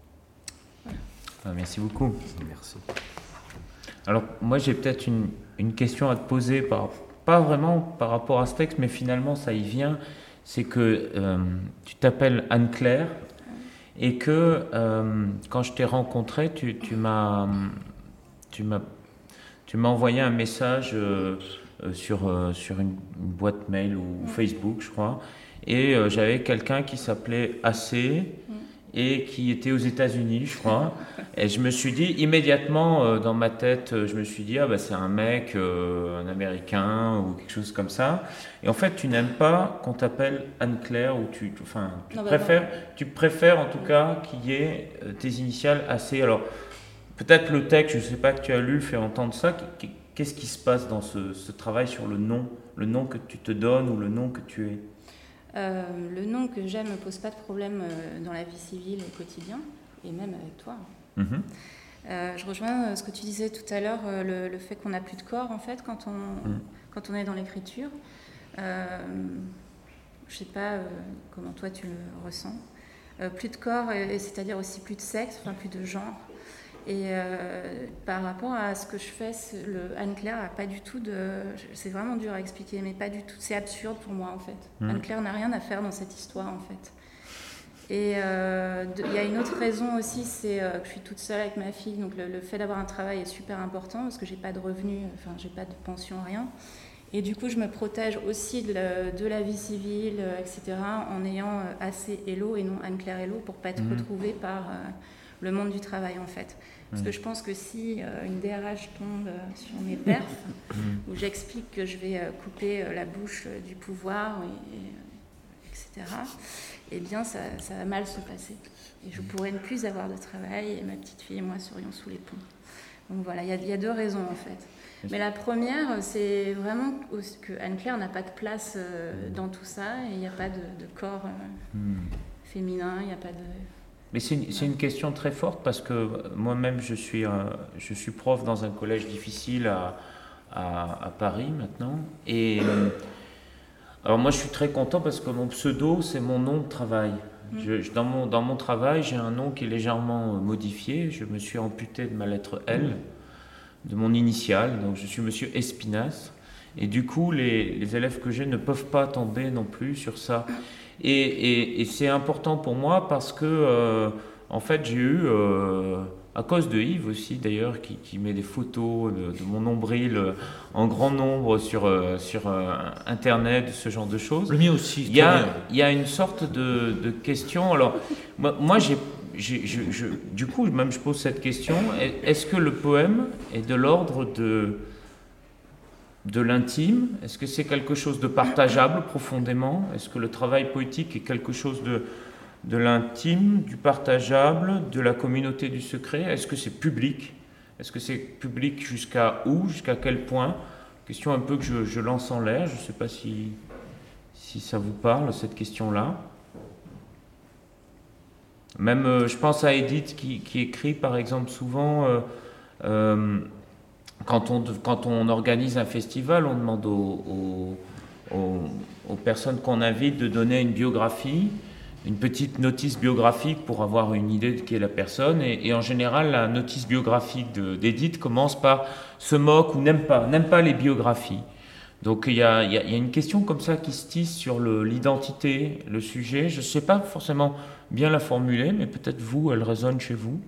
Voilà. Ah, merci beaucoup. Merci. Alors, moi, j'ai peut-être une, une question à te poser par pas vraiment par rapport à ce texte, mais finalement ça y vient, c'est que euh, tu t'appelles Anne-Claire et que euh, quand je t'ai rencontré, tu, tu, m'as, tu, m'as, tu m'as envoyé un message euh, sur, euh, sur une, une boîte mail ou Facebook, je crois, et euh, j'avais quelqu'un qui s'appelait A C et qui était aux États-Unis, je crois. Et je me suis dit immédiatement, euh, dans ma tête, je me suis dit, ah bah c'est un mec, euh, un Américain ou quelque chose comme ça. Et en fait, tu n'aimes pas qu'on t'appelle Anne-Claire ou tu, enfin, tu Non, bah, préfères, non. tu préfères en tout cas qu'il y ait euh, tes initiales assez. Alors, peut-être le texte, je ne sais pas que tu as lu, fait entendre ça. Qu'est-ce qui se passe dans ce, ce travail sur le nom, le nom que tu te donnes ou le nom que tu es? Euh, le nom que j'aime ne me pose pas de problème euh, dans la vie civile au quotidien, et même avec toi. Mmh. Euh, je rejoins ce que tu disais tout à l'heure, euh, le, le fait qu'on n'a plus de corps en fait quand on, mmh. quand on est dans l'écriture. Euh, je ne sais pas euh, comment toi tu le ressens. Euh, plus de corps, et, et c'est-à-dire aussi plus de sexe, enfin plus de genre. Et euh, par rapport à ce que je fais, le Anne-Claire n'a pas du tout de... C'est vraiment dur à expliquer, mais pas du tout. C'est absurde pour moi, en fait. Mmh. Anne-Claire n'a rien à faire dans cette histoire, en fait. Et il euh, y a une autre raison aussi, c'est euh, que je suis toute seule avec ma fille. Donc le, le fait d'avoir un travail est super important, parce que je n'ai pas de revenus, enfin, je n'ai pas de pension, rien. Et du coup, je me protège aussi de la, de la vie civile, euh, et cetera, en ayant euh, assez Hello et non Anne-Claire Hello, pour ne pas être mmh. retrouvée par... Euh, le monde du travail en fait. Parce mmh. que je pense que si euh, une D R H tombe euh, sur mes perfs, mmh. où j'explique que je vais euh, couper euh, la bouche euh, du pouvoir, et, et, et cetera, eh bien ça, ça va mal se passer. Et je pourrais ne plus avoir de travail et ma petite fille et moi serions sous les ponts. Donc voilà, il y, y a deux raisons en fait. Mais la première, c'est vraiment que Anne-Claire n'a pas de place euh, dans tout ça et il n'y a pas de, de corps euh, mmh. féminin, il n'y a pas de... Mais c'est une, c'est une question très forte parce que moi-même, je suis, euh, je suis prof dans un collège difficile à, à, à Paris maintenant. Et euh, alors moi, je suis très content parce que mon pseudo, c'est mon nom de travail. Je, je, dans, mon, dans mon travail, j'ai un nom qui est légèrement modifié. Je me suis amputé de ma lettre L, de mon initiale. Donc je suis Monsieur Espinas. Et du coup, les, les élèves que j'ai ne peuvent pas tomber non plus sur ça. Et, et, et c'est important pour moi parce que, euh, en fait, j'ai eu, euh, à cause de Yves aussi d'ailleurs, qui, qui met des photos de, de mon nombril euh, en grand nombre sur, euh, sur euh, Internet, ce genre de choses. Le mien aussi. Il y a, il y a une sorte de, de question. Alors, moi, moi j'ai, j'ai, je, je, du coup, même je pose cette question. Est-ce que le poème est de l'ordre de... de l'intime? Est-ce que c'est quelque chose de partageable profondément? Est-ce que le travail poétique est quelque chose de, de l'intime, du partageable, de la communauté du secret? Est-ce que c'est public? Est-ce que c'est public jusqu'à où? Jusqu'à quel point? Question un peu que je, je lance en l'air. Je ne sais pas si, si ça vous parle, cette question-là. Même, euh, je pense à Edith qui, qui écrit, par exemple, souvent... Euh, euh, Quand on, quand on organise un festival, on demande aux, aux, aux, aux personnes qu'on invite de donner une biographie, une petite notice biographique pour avoir une idée de qui est la personne. Et, et en général, la notice biographique de, d'Edith commence par « se moque » ou « n'aime pas », n'aime pas les biographies. Donc il y a, il y a, il y a une question comme ça qui se tisse sur le, l'identité, le sujet. Je ne sais pas forcément bien la formuler, mais peut-être vous, elle résonne chez vous.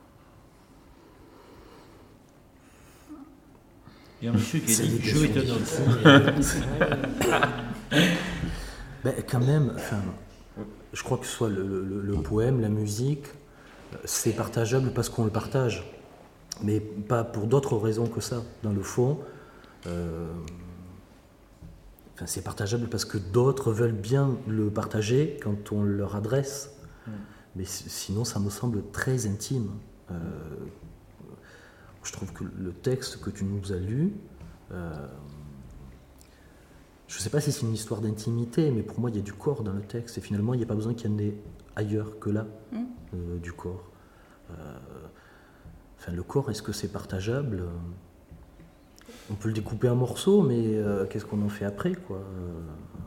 Il y a un monsieur qui a dit « je vais te donner ». Ben, quand même, enfin, je crois que ce soit le, le, le poème, la musique, c'est partageable parce qu'on le partage, mais pas pour d'autres raisons que ça. Dans le fond, euh, enfin, c'est partageable parce que d'autres veulent bien le partager quand on leur adresse, mm. mais sinon ça me semble très intime. Euh, Je trouve que le texte que tu nous as lu, euh, je ne sais pas si c'est une histoire d'intimité, mais pour moi, il y a du corps dans le texte. Et finalement, il n'y a pas besoin qu'il y en ait ailleurs que là, mmh. euh, du corps. Euh, enfin, le corps, est-ce que c'est partageable? On peut le découper en morceaux, mais euh, qu'est-ce qu'on en fait après, quoi? euh,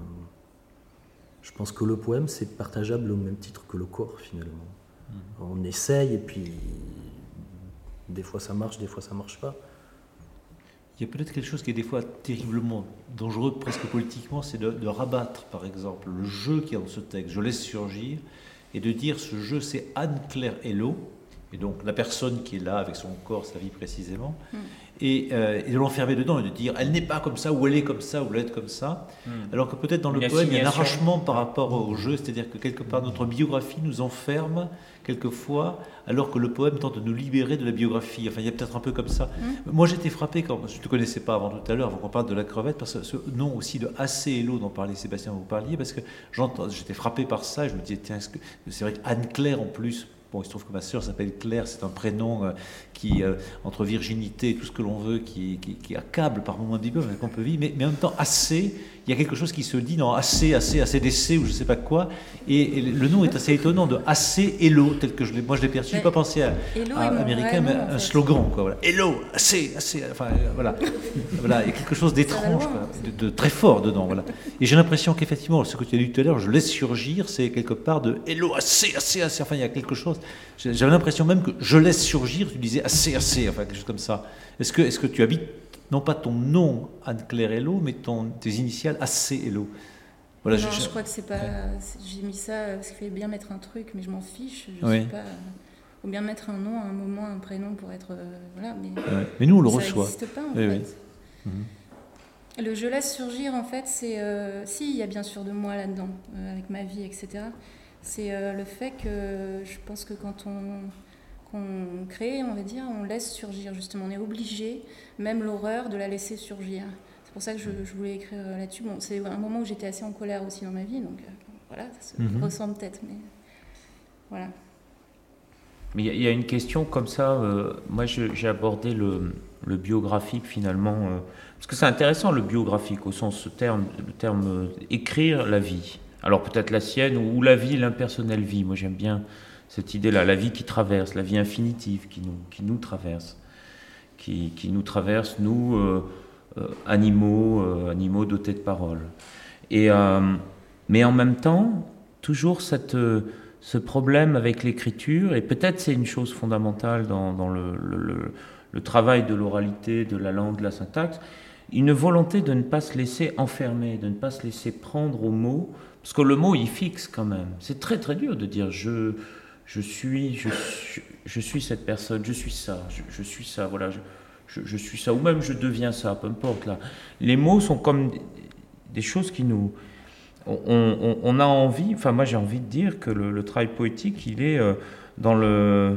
Je pense que le poème, c'est partageable au même titre que le corps, finalement. Mmh. On essaye, et puis... Des fois ça marche, des fois ça marche pas. Il y a peut-être quelque chose qui est des fois terriblement dangereux, presque politiquement, c'est de, de rabattre, par exemple, le jeu qui est dans ce texte. Je laisse surgir et de dire ce jeu, c'est Anne-Claire Hello, et donc la personne qui est là avec son corps, sa vie précisément, mm. et, euh, et de l'enfermer dedans et de dire elle n'est pas comme ça, ou elle est comme ça, ou elle est comme ça. Mm. Alors que peut-être dans le poème, il y a un arrachement par rapport au jeu, c'est-à-dire que quelque part notre biographie nous enferme quelquefois, alors que le poème tente de nous libérer de la biographie. Enfin, il y a peut-être un peu comme ça. Mmh. Moi, j'étais frappé quand je ne te connaissais pas avant tout à l'heure, avant qu'on parle de la crevette, parce que ce nom aussi de Assez Hello dont parlait Sébastien, vous parliez, parce que j'étais frappé par ça. Et je me disais, tiens, est-ce que c'est vrai qu'Anne-Claire en plus. Bon, il se trouve que ma sœur s'appelle Claire, c'est un prénom euh, qui, euh, entre virginité et tout ce que l'on veut, qui, qui, qui accable par moments un petit peu, qu'on peut vivre, mais, mais en même temps, assez, il y a quelque chose qui se dit dans assez, assez, assez d'essai ou je ne sais pas quoi, et, et le nom est assez étonnant, de assez Hello, tel que je l'ai, moi je l'ai perçu, je n'ai pas pensé à, à américain, mais un slogan, quoi, voilà. Hello, assez, assez, enfin, euh, voilà. Voilà, il y a quelque chose d'étrange, quoi, de, de très fort dedans, voilà. Et j'ai l'impression qu'effectivement, ce que tu as dit tout à l'heure, je laisse surgir, c'est quelque part de Hello, assez, assez, assez, enfin, il y a quelque chose. J'avais l'impression même que je laisse surgir, tu disais assez, assez, enfin quelque chose comme ça. Est-ce que, est-ce que tu habites, non pas ton nom Anne-Claire Hello, mais ton, tes initiales assez Hello? Voilà, non, je, je crois que c'est pas. Ouais. J'ai mis ça parce qu'il fallait bien mettre un truc, mais je m'en fiche. Je oui. sais pas. Ou bien mettre un nom, un moment, un prénom pour être. Euh, voilà, mais. Ouais. Mais nous, on le ça reçoit. Ça n'existe pas, en oui, fait. Oui. Mm-hmm. Le je laisse surgir, en fait, c'est. Euh, si, il y a bien sûr de moi là-dedans, euh, avec ma vie, et cetera. C'est euh, le fait que je pense que quand on, qu'on crée, on va dire, on laisse surgir, justement. On est obligé, même l'horreur, de la laisser surgir. C'est pour ça que je, je voulais écrire là-dessus. Bon, c'est un moment où j'étais assez en colère aussi dans ma vie, donc euh, voilà, ça se mm-hmm. ressent peut-être, mais voilà. Mais il y, y a une question comme ça, euh, moi je, j'ai abordé le, le biographique finalement, euh, parce que c'est intéressant le biographique, au sens ce terme, le terme euh, écrire la vie. Alors peut-être la sienne ou la vie, l'impersonnelle vie. Moi j'aime bien cette idée-là, la vie qui traverse, la vie infinitive qui nous, qui nous traverse, qui, qui nous traverse, nous, euh, euh, animaux, euh, animaux dotés de parole. Et, euh, mais en même temps, toujours cette, euh, ce problème avec l'écriture, et peut-être c'est une chose fondamentale dans, dans le, le, le, le travail de l'oralité, de la langue, de la syntaxe, une volonté de ne pas se laisser enfermer, de ne pas se laisser prendre au mot. Parce que le mot, il fixe quand même. C'est très très dur de dire je, je, suis, je, je, je suis cette personne, je suis ça, je, je suis ça, voilà, je, je, je suis ça, ou même je deviens ça, peu importe. Là. Les mots sont comme des choses qui nous... On, on, on a envie, enfin moi j'ai envie de dire que le, le travail poétique, il est euh, dans le...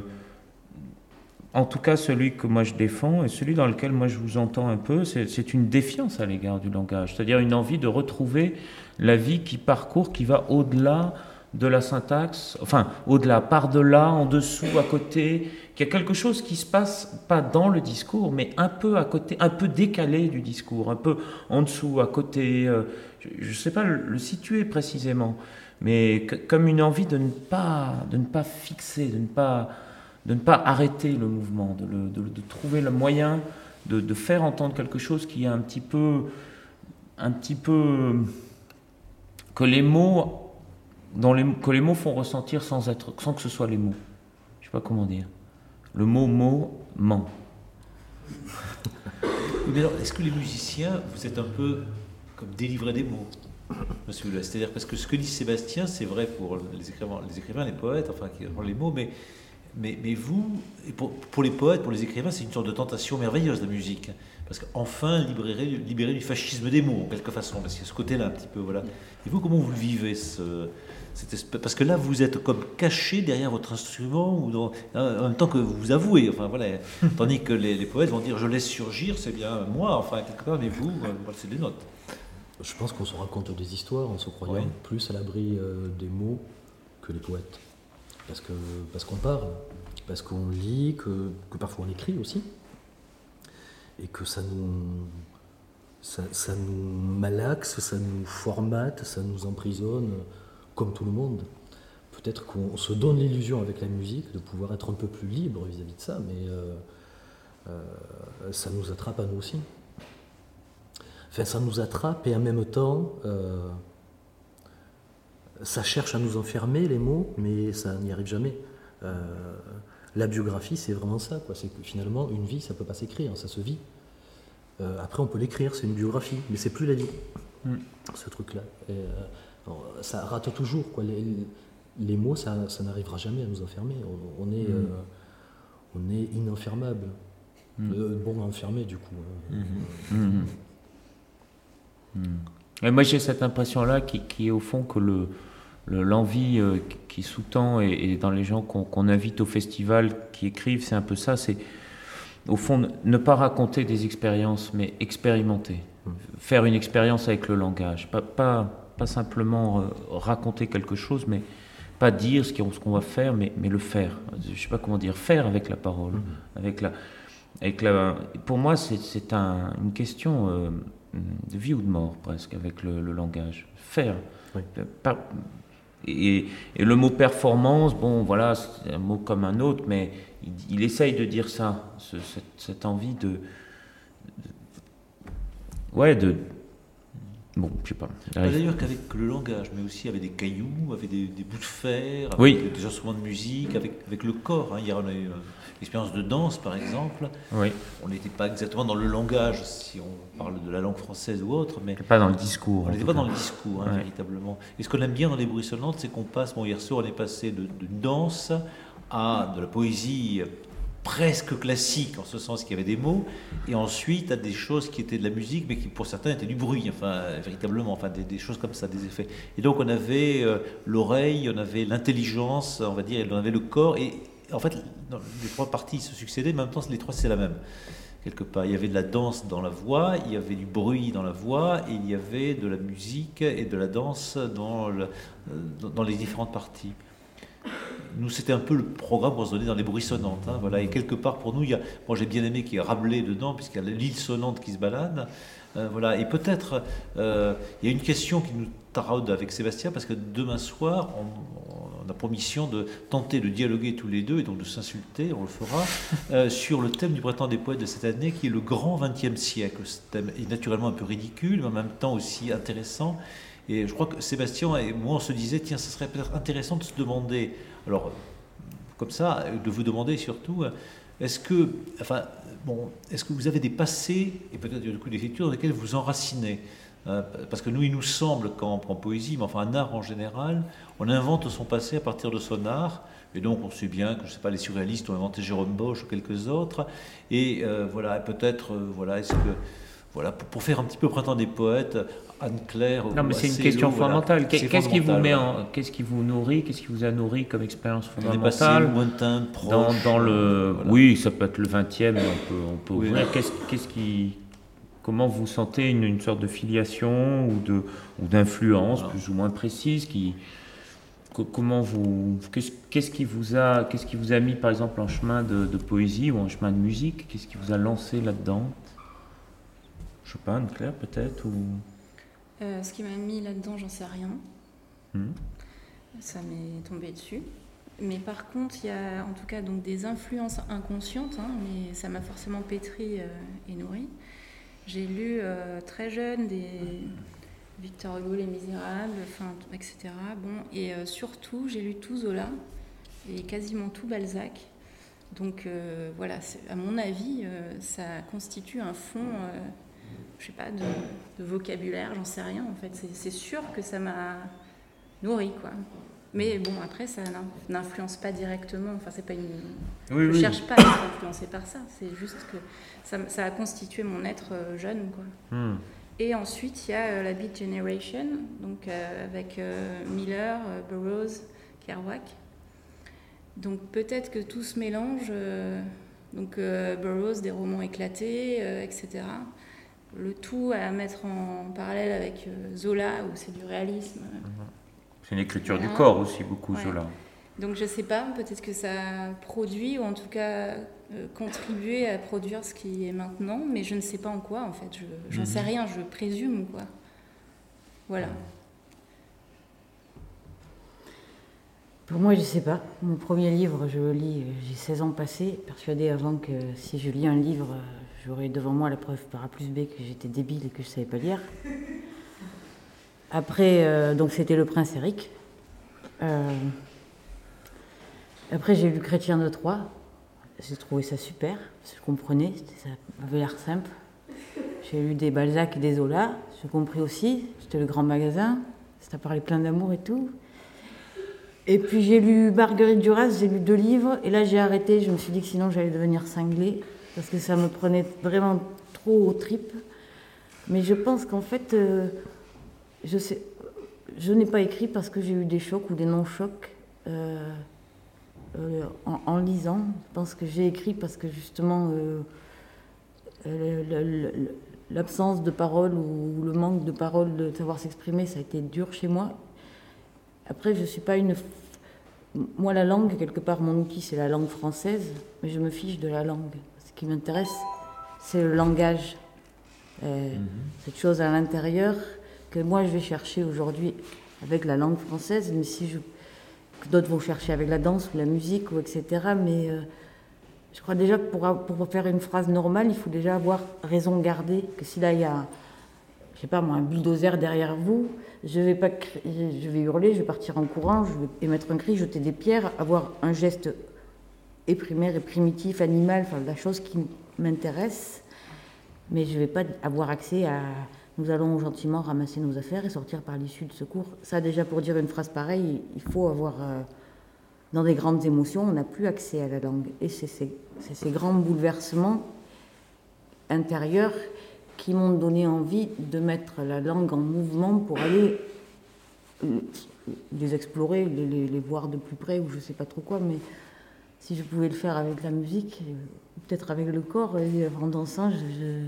En tout cas, celui que moi je défends et celui dans lequel moi je vous entends un peu, c'est, c'est une défiance à l'égard du langage, c'est-à-dire une envie de retrouver la vie qui parcourt, qui va au-delà de la syntaxe, enfin au-delà, par-delà, en dessous, à côté, qu'il y a quelque chose qui se passe pas dans le discours, mais un peu à côté, un peu décalé du discours, un peu en dessous, à côté, euh, je ne sais pas le, le situer précisément, mais que, comme une envie de ne pas, de ne pas fixer, de ne pas... de ne pas arrêter le mouvement, de, le, de, de trouver le moyen de, de faire entendre quelque chose qui est un petit peu, un petit peu que les mots, dans les, que les mots font ressentir sans être, sans que ce soit les mots. Je ne sais pas comment dire. Le mot mot ment. Mais alors, est-ce que les musiciens, vous êtes un peu comme délivrés des mots, monsieur Hulot ? C'est-à-dire parce que ce que dit Sébastien, c'est vrai pour les écrivains, les écrivains, les poètes, enfin qui ont les mots, mais Mais, mais vous, et pour, pour les poètes, pour les écrivains, c'est une sorte de tentation merveilleuse, la musique. Parce qu'enfin, libérer, libérer du fascisme des mots, en quelque façon. Parce qu'il y a ce côté-là, un petit peu, voilà. Et vous, comment vous le vivez, ce, cette espèce, parce que là, vous êtes comme caché derrière votre instrument, ou dans, en même temps que vous vous avouez. Enfin, voilà. Tandis que les, les poètes vont dire, je laisse surgir, c'est bien moi, enfin, quelque part, mais vous, c'est des notes. Je pense qu'on se raconte des histoires en se croyant oui. plus à l'abri euh, des mots que les poètes. Parce, que, parce qu'on parle, parce qu'on lit, que, que parfois on écrit aussi, et que ça nous, ça, ça nous malaxe, ça nous formate, ça nous emprisonne, comme tout le monde. Peut-être qu'on se donne l'illusion avec la musique de pouvoir être un peu plus libre vis-à-vis de ça, mais euh, euh, ça nous attrape à nous aussi. Enfin, ça nous attrape et en même temps... Euh, ça cherche à nous enfermer, les mots, mais ça n'y arrive jamais. Euh, la biographie, c'est vraiment ça, quoi. C'est que finalement, une vie, ça ne peut pas s'écrire, ça se vit. Euh, après, on peut l'écrire, c'est une biographie, mais c'est plus la vie, mm. ce truc-là. Et, euh, alors, ça rate toujours, quoi. Les, les mots, ça, ça n'arrivera jamais à nous enfermer. On, on, est, mm. euh, on est inenfermable. Mmh. Euh, bon, enfermé du coup. Mmh. Mmh. Mmh. Et moi j'ai cette impression-là qui, qui est au fond que le, le, l'envie euh, qui sous-tend et, et dans les gens qu'on, qu'on invite au festival qui écrivent, c'est un peu ça, c'est au fond ne pas raconter des expériences mais expérimenter. Mmh. Faire une expérience avec le langage. Pas, pas, pas simplement euh, raconter quelque chose, mais pas dire ce qu'on, ce qu'on va faire, mais, mais le faire. Je ne sais pas comment dire, faire avec la parole. Mmh. Avec la, avec la, pour moi c'est, c'est un, une question... Euh, de vie ou de mort presque avec le, le langage. Faire. Oui. Par, et, et le mot performance, bon voilà, c'est un mot comme un autre, mais il, il essaye de dire ça, ce, cette, cette envie de, de, ouais, de, bon, je sais pas. D'ailleurs qu'avec le langage, mais aussi avec des cailloux, avec des, des bouts de fer, avec oui. des, des instruments de musique, avec, avec le corps. Hein. Hier, on a eu l'expérience de danse, par exemple. Oui. On n'était pas exactement dans le langage, si on parle de la langue française ou autre, mais pas dans le discours. On n'était pas dans le discours, hein, ouais. véritablement. Et ce qu'on aime bien dans les bruissonnantes, c'est qu'on passe. Bon, hier soir, on est passé de, de danse à de la poésie presque classique, en ce sens qu'il y avait des mots, et ensuite à des choses qui étaient de la musique, mais qui pour certains étaient du bruit, enfin, véritablement, enfin, des, des choses comme ça, des effets. Et donc on avait euh, l'oreille, on avait l'intelligence, on va dire, et on avait le corps, et en fait, dans les trois parties se succédaient, mais en même temps, les trois, c'est la même, quelque part. Il y avait de la danse dans la voix, il y avait du bruit dans la voix, et il y avait de la musique et de la danse dans, le, dans les différentes parties. Nous, c'était un peu le programme pour se donner dans les bruissonnantes. Hein, voilà. Et quelque part, pour nous, il y a, moi j'ai bien aimé qu'il y ait Rabelais dedans, puisqu'il y a l'île sonnante qui se balade. Euh, voilà. Et peut-être, euh, il y a une question qui nous taraude avec Sébastien, parce que demain soir, on, on a pour mission de tenter de dialoguer tous les deux, et donc de s'insulter, on le fera, euh, sur le thème du Printemps des Poètes de cette année, qui est le grand vingtième siècle. Ce thème est naturellement un peu ridicule, mais en même temps aussi intéressant. Et je crois que Sébastien et moi, on se disait, tiens, ce serait peut-être intéressant de se demander, alors, comme ça, de vous demander surtout, est-ce que, enfin, bon, est-ce que vous avez des passés, et peut-être du coup des lectures dans lesquelles vous enracinez ? Parce que nous, il nous semble, quand on prend poésie, mais enfin un art en général, on invente son passé à partir de son art, et donc on sait bien que, je sais pas, les surréalistes ont inventé Jérôme Bosch ou quelques autres, et euh, voilà, peut-être, euh, voilà, est-ce que, voilà, pour, pour faire un petit peu Printemps des Poètes, Anne-Claire. Non, mais c'est une question fondamentale. Qu'est-ce fondamental, qui vous met en, qu'est-ce qui vous nourrit, qu'est-ce qui vous a nourri comme expérience fondamentale lointain, proche, dans, dans le, voilà. Oui, ça peut être le vingtième, on peut, on peut oui. ouvrir. Qu'est-ce, qu'est-ce qui, comment vous sentez une, une sorte de filiation ou de, ou d'influence voilà. plus ou moins précise qui, comment vous, qu'est-ce, qu'est-ce qui vous a, qu'est-ce qui vous a mis par exemple en chemin de, de poésie ou en chemin de musique? Qu'est-ce qui vous a lancé là-dedans? Je sais pas, Anne-Claire peut-être ou... Euh, ce qui m'a mis là-dedans, j'en sais rien. Mmh. Ça m'est tombé dessus. Mais par contre, il y a en tout cas donc des influences inconscientes, hein, mais ça m'a forcément pétri euh, et nourri. J'ai lu euh, très jeune des Victor Hugo, Les Misérables, enfin, et cetera. Bon, et euh, surtout, j'ai lu tout Zola et quasiment tout Balzac. Donc euh, voilà, à mon avis, euh, ça constitue un fond... Euh, je sais pas, de, de vocabulaire, j'en sais rien en fait. C'est, c'est sûr que ça m'a nourri, quoi. Mais bon, après, ça n'influence pas directement. Enfin, c'est pas une. Oui, je oui. cherche pas à être influencée par ça. C'est juste que ça, ça a constitué mon être jeune, quoi. Mm. Et ensuite, il y a euh, la Beat Generation, donc euh, avec euh, Miller, euh, Burroughs, Kerouac. Donc peut-être que tout se mélange. Euh, donc euh, Burroughs, des romans éclatés, euh, et cetera. Le tout à mettre en parallèle avec euh, Zola, où c'est du réalisme. C'est une écriture voilà. du corps aussi, beaucoup, ouais. Zola. Donc je sais pas, peut-être que ça a produit, ou en tout cas euh, contribué à produire ce qui est maintenant, mais je ne sais pas en quoi, en fait. Je, j'en mm-hmm. sais rien, je présume, quoi. Voilà. Pour moi, je sais pas. Mon premier livre, je le lis, j'ai seize ans passés, persuadée avant que si je lis un livre... j'aurais devant moi la preuve par A plus B que j'étais débile et que je ne savais pas lire. Après, euh, donc c'était Le Prince Eric. Euh, après, j'ai lu Chrétien de Troyes. J'ai trouvé ça super, parce que je comprenais, ça avait l'air simple. J'ai lu des Balzac et des Zola, j'ai compris aussi. C'était Le Grand Magasin, ça parlait plein d'amour et tout. Et puis j'ai lu Marguerite Duras, j'ai lu deux livres, et là j'ai arrêté, je me suis dit que sinon j'allais devenir cinglée. parce que ça me prenait vraiment trop aux tripes. Mais je pense qu'en fait, euh, je sais, je n'ai pas écrit parce que j'ai eu des chocs ou des non-chocs euh, euh, en, en lisant. Je pense que j'ai écrit parce que justement, euh, le, le, le, l'absence de parole ou le manque de parole, de savoir s'exprimer, ça a été dur chez moi. Après, je ne suis pas une... Moi, la langue, quelque part, mon outil, c'est la langue française, mais je me fiche de la langue. Ce qui m'intéresse, c'est le langage. Euh, mm-hmm. Cette chose à l'intérieur que moi, je vais chercher aujourd'hui avec la langue française, mais si je... que d'autres vont chercher avec la danse ou la musique, ou et cetera. Mais euh, je crois déjà que pour, pour faire une phrase normale, il faut déjà avoir raison garder, que si là, il y a, je sais pas moi, un bulldozer derrière vous, je vais pas, je vais hurler, je vais partir en courant, je vais émettre un cri, jeter des pierres, avoir un geste et primaire et primitif, animal, enfin la chose qui m'intéresse, mais je vais pas avoir accès à nous allons gentiment ramasser nos affaires et sortir par l'issue de secours. Ça déjà pour dire une phrase pareille, il faut avoir euh, dans des grandes émotions, on n'a plus accès à la langue et c'est ces, c'est ces grands bouleversements intérieurs qui m'ont donné envie de mettre la langue en mouvement pour aller les explorer, les, les, les voir de plus près ou je ne sais pas trop quoi, mais si je pouvais le faire avec la musique, peut-être avec le corps, et en dansant, je, je,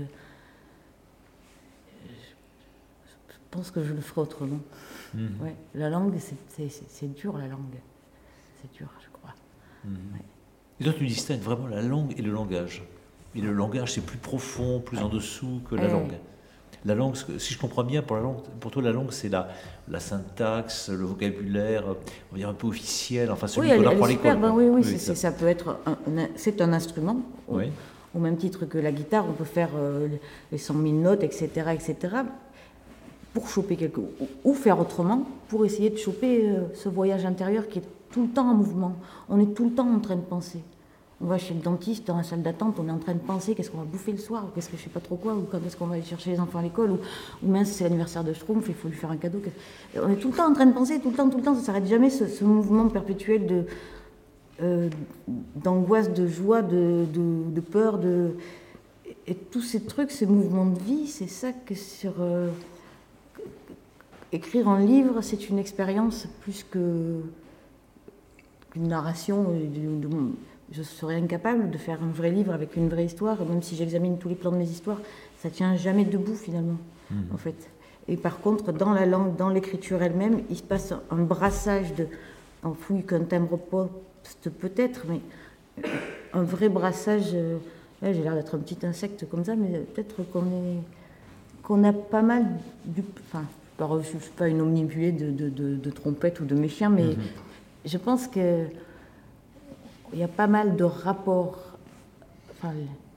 je pense que je le ferai autrement. Mmh. Ouais, la langue, c'est, c'est, c'est, c'est dur, la langue. C'est dur, je crois. Mmh. Ouais. Et toi, tu distingues vraiment la langue et le langage. Et le langage, c'est plus profond, plus en dessous que la euh... langue. La langue, si je comprends bien, pour, la langue, pour toi, la langue, c'est la, la syntaxe, le vocabulaire, on va dire un peu officiel, enfin celui oui, qu'on apprend à l'école. Ben, oui, oui, oui c'est, ça. ça peut être un, un, c'est un instrument, oui. au, au même titre que la guitare, on peut faire euh, les cent mille notes, et cetera, et cetera, pour choper quelque ou, ou faire autrement, pour essayer de choper euh, ce voyage intérieur qui est tout le temps en mouvement. On est tout le temps en train de penser. On va chez le dentiste, dans la salle d'attente, on est en train de penser qu'est-ce qu'on va bouffer le soir, ou qu'est-ce que je sais pas trop quoi, ou quand est-ce qu'on va aller chercher les enfants à l'école, ou, ou mince, c'est l'anniversaire de Schtroumpf, il faut lui faire un cadeau. On est tout le temps en train de penser, tout le temps, tout le temps, ça s'arrête jamais, ce, ce mouvement perpétuel de, euh, d'angoisse, de joie, de, de, de peur, de... Et tous ces trucs, ces mouvements de vie, c'est ça que sur... Euh, écrire un livre, c'est une expérience plus que qu'une narration de, de, de je serais incapable de faire un vrai livre avec une vraie histoire, même si j'examine tous les plans de mes histoires, ça tient jamais debout finalement, mmh. en fait. Et par contre, dans la langue, dans l'écriture elle-même, il se passe un brassage de, enfoui qu'un timbre poste peut-être, mais un vrai brassage. Euh, là, j'ai l'air d'être un petit insecte comme ça, mais peut-être qu'on est, qu'on a pas mal du, enfin, alors, je ne suis pas une omnibulée de, de, de, de trompettes ou de mes chiens, mais mmh. je pense que il y a pas mal de rapports. Enfin,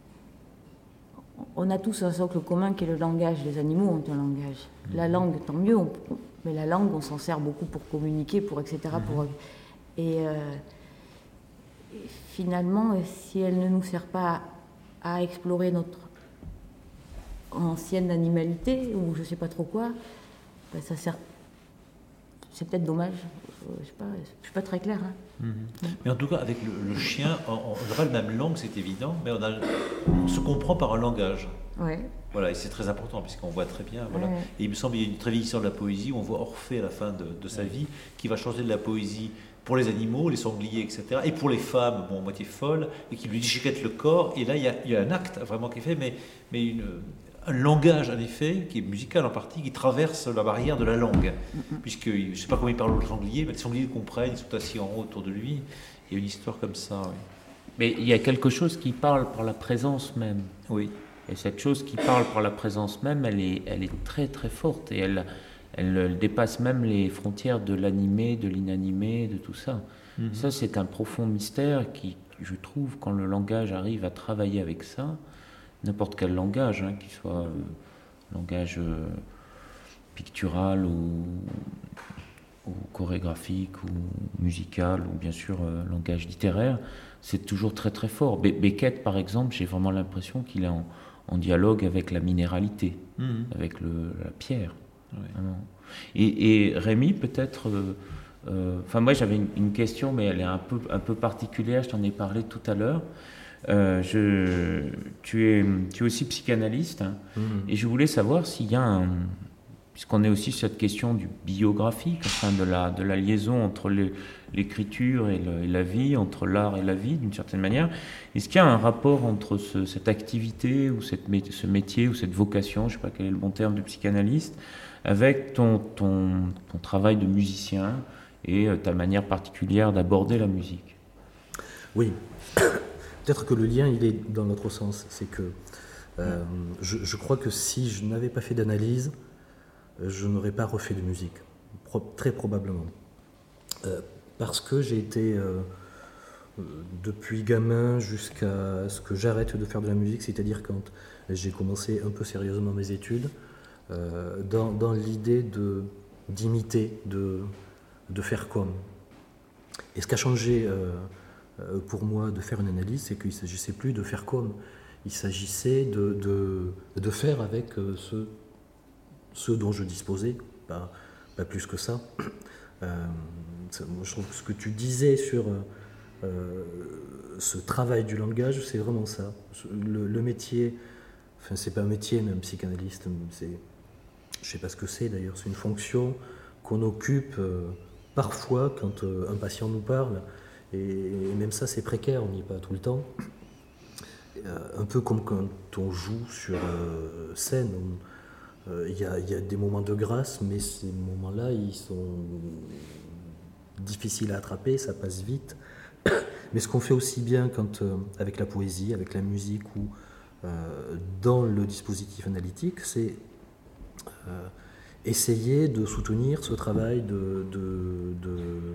on a tous un socle commun qui est le langage. Les animaux ont un langage. La langue, tant mieux, on, mais la langue, on s'en sert beaucoup pour communiquer, pour et cetera. Pour, et, euh, et finalement, si elle ne nous sert pas à, à explorer notre ancienne animalité, ou je ne sais pas trop quoi, ben ça sert. C'est peut-être dommage. Je ne sais pas, je suis pas très claire. Hein. Mmh. Mais en tout cas, avec le, le chien, on n'a pas la même langue, c'est évident, mais on, a, on se comprend par un langage. Ouais. Voilà, et c'est très important, puisqu'on voit très bien. Voilà. Ouais. Et il me semble qu'il y a une très vieille histoire de la poésie où on voit Orphée à la fin de, de sa vie, qui va changer de la poésie pour les animaux, les sangliers, et cetera, et pour les femmes, bon, moitié folles, et qui lui déchiquette le corps. Et là, il y a, il y a un acte vraiment qui est fait, mais, mais une... un langage, en effet, qui est musical en partie, qui traverse la barrière de la langue. Mm-hmm. Puisque, je ne sais pas comment il parle aux sangliers, mais les sangliers le comprennent, ils sont assis en haut autour de lui. Il y a une histoire comme ça, oui. Mais il y a quelque chose qui parle par la présence même. Oui. Et cette chose qui parle par la présence même, elle est, elle est très très forte. Et elle, elle, elle dépasse même les frontières de l'animé, de l'inanimé, de tout ça. Mm-hmm. Ça, c'est un profond mystère qui, je trouve, quand le langage arrive à travailler avec ça, n'importe quel langage, hein, qu'il soit euh, langage euh, pictural ou, ou chorégraphique ou musical ou bien sûr euh, langage littéraire, c'est toujours très très fort. Be- Beckett, par exemple, j'ai vraiment l'impression qu'il est en, en dialogue avec la minéralité, mmh. avec le, la pierre. Oui. Et, et Rémi, peut-être... Euh, euh, enfin, moi, j'avais une, une question, mais elle est un peu, un peu particulière, je t'en ai parlé tout à l'heure. Euh, je, tu, es, tu es aussi psychanalyste, hein, mmh. et je voulais savoir s'il y a un... Puisqu'on est aussi sur cette question du biographique, enfin de, la, de la liaison entre les, l'écriture et, le, et la vie, entre l'art et la vie, d'une certaine manière. Est-ce qu'il y a un rapport entre ce, cette activité, ou cette, ce métier, ou cette vocation, je ne sais pas quel est le bon terme, de psychanalyste, avec ton, ton, ton travail de musicien et ta manière particulière d'aborder la musique? Oui. Peut-être que le lien, il est dans l'autre sens. C'est que euh, je, je crois que si je n'avais pas fait d'analyse, je n'aurais pas refait de musique, Pro- très probablement. Euh, parce que j'ai été, euh, depuis gamin jusqu'à ce que j'arrête de faire de la musique, c'est-à-dire quand j'ai commencé un peu sérieusement mes études, euh, dans, dans l'idée de, d'imiter, de, de faire comme. Et ce qui a changé euh, pour moi de faire une analyse, c'est qu'il ne s'agissait plus de faire comme, il s'agissait de, de, de faire avec ce ce dont je disposais, pas, pas plus que ça. Euh, ça. Je trouve que ce que tu disais sur euh, ce travail du langage, c'est vraiment ça. Le, le métier, enfin c'est pas un métier même psychanalyste, c'est, je sais pas ce que c'est d'ailleurs, c'est une fonction qu'on occupe euh, parfois quand euh, un patient nous parle, et, et même ça c'est précaire, on n'y est pas tout le temps. Euh, un peu comme quand on joue sur euh, scène, on, Il euh, y, y a des moments de grâce, mais ces moments-là, ils sont difficiles à attraper, ça passe vite. Mais ce qu'on fait aussi bien quand, euh, avec la poésie, avec la musique ou euh, dans le dispositif analytique, c'est euh, essayer de soutenir ce travail de, de, de,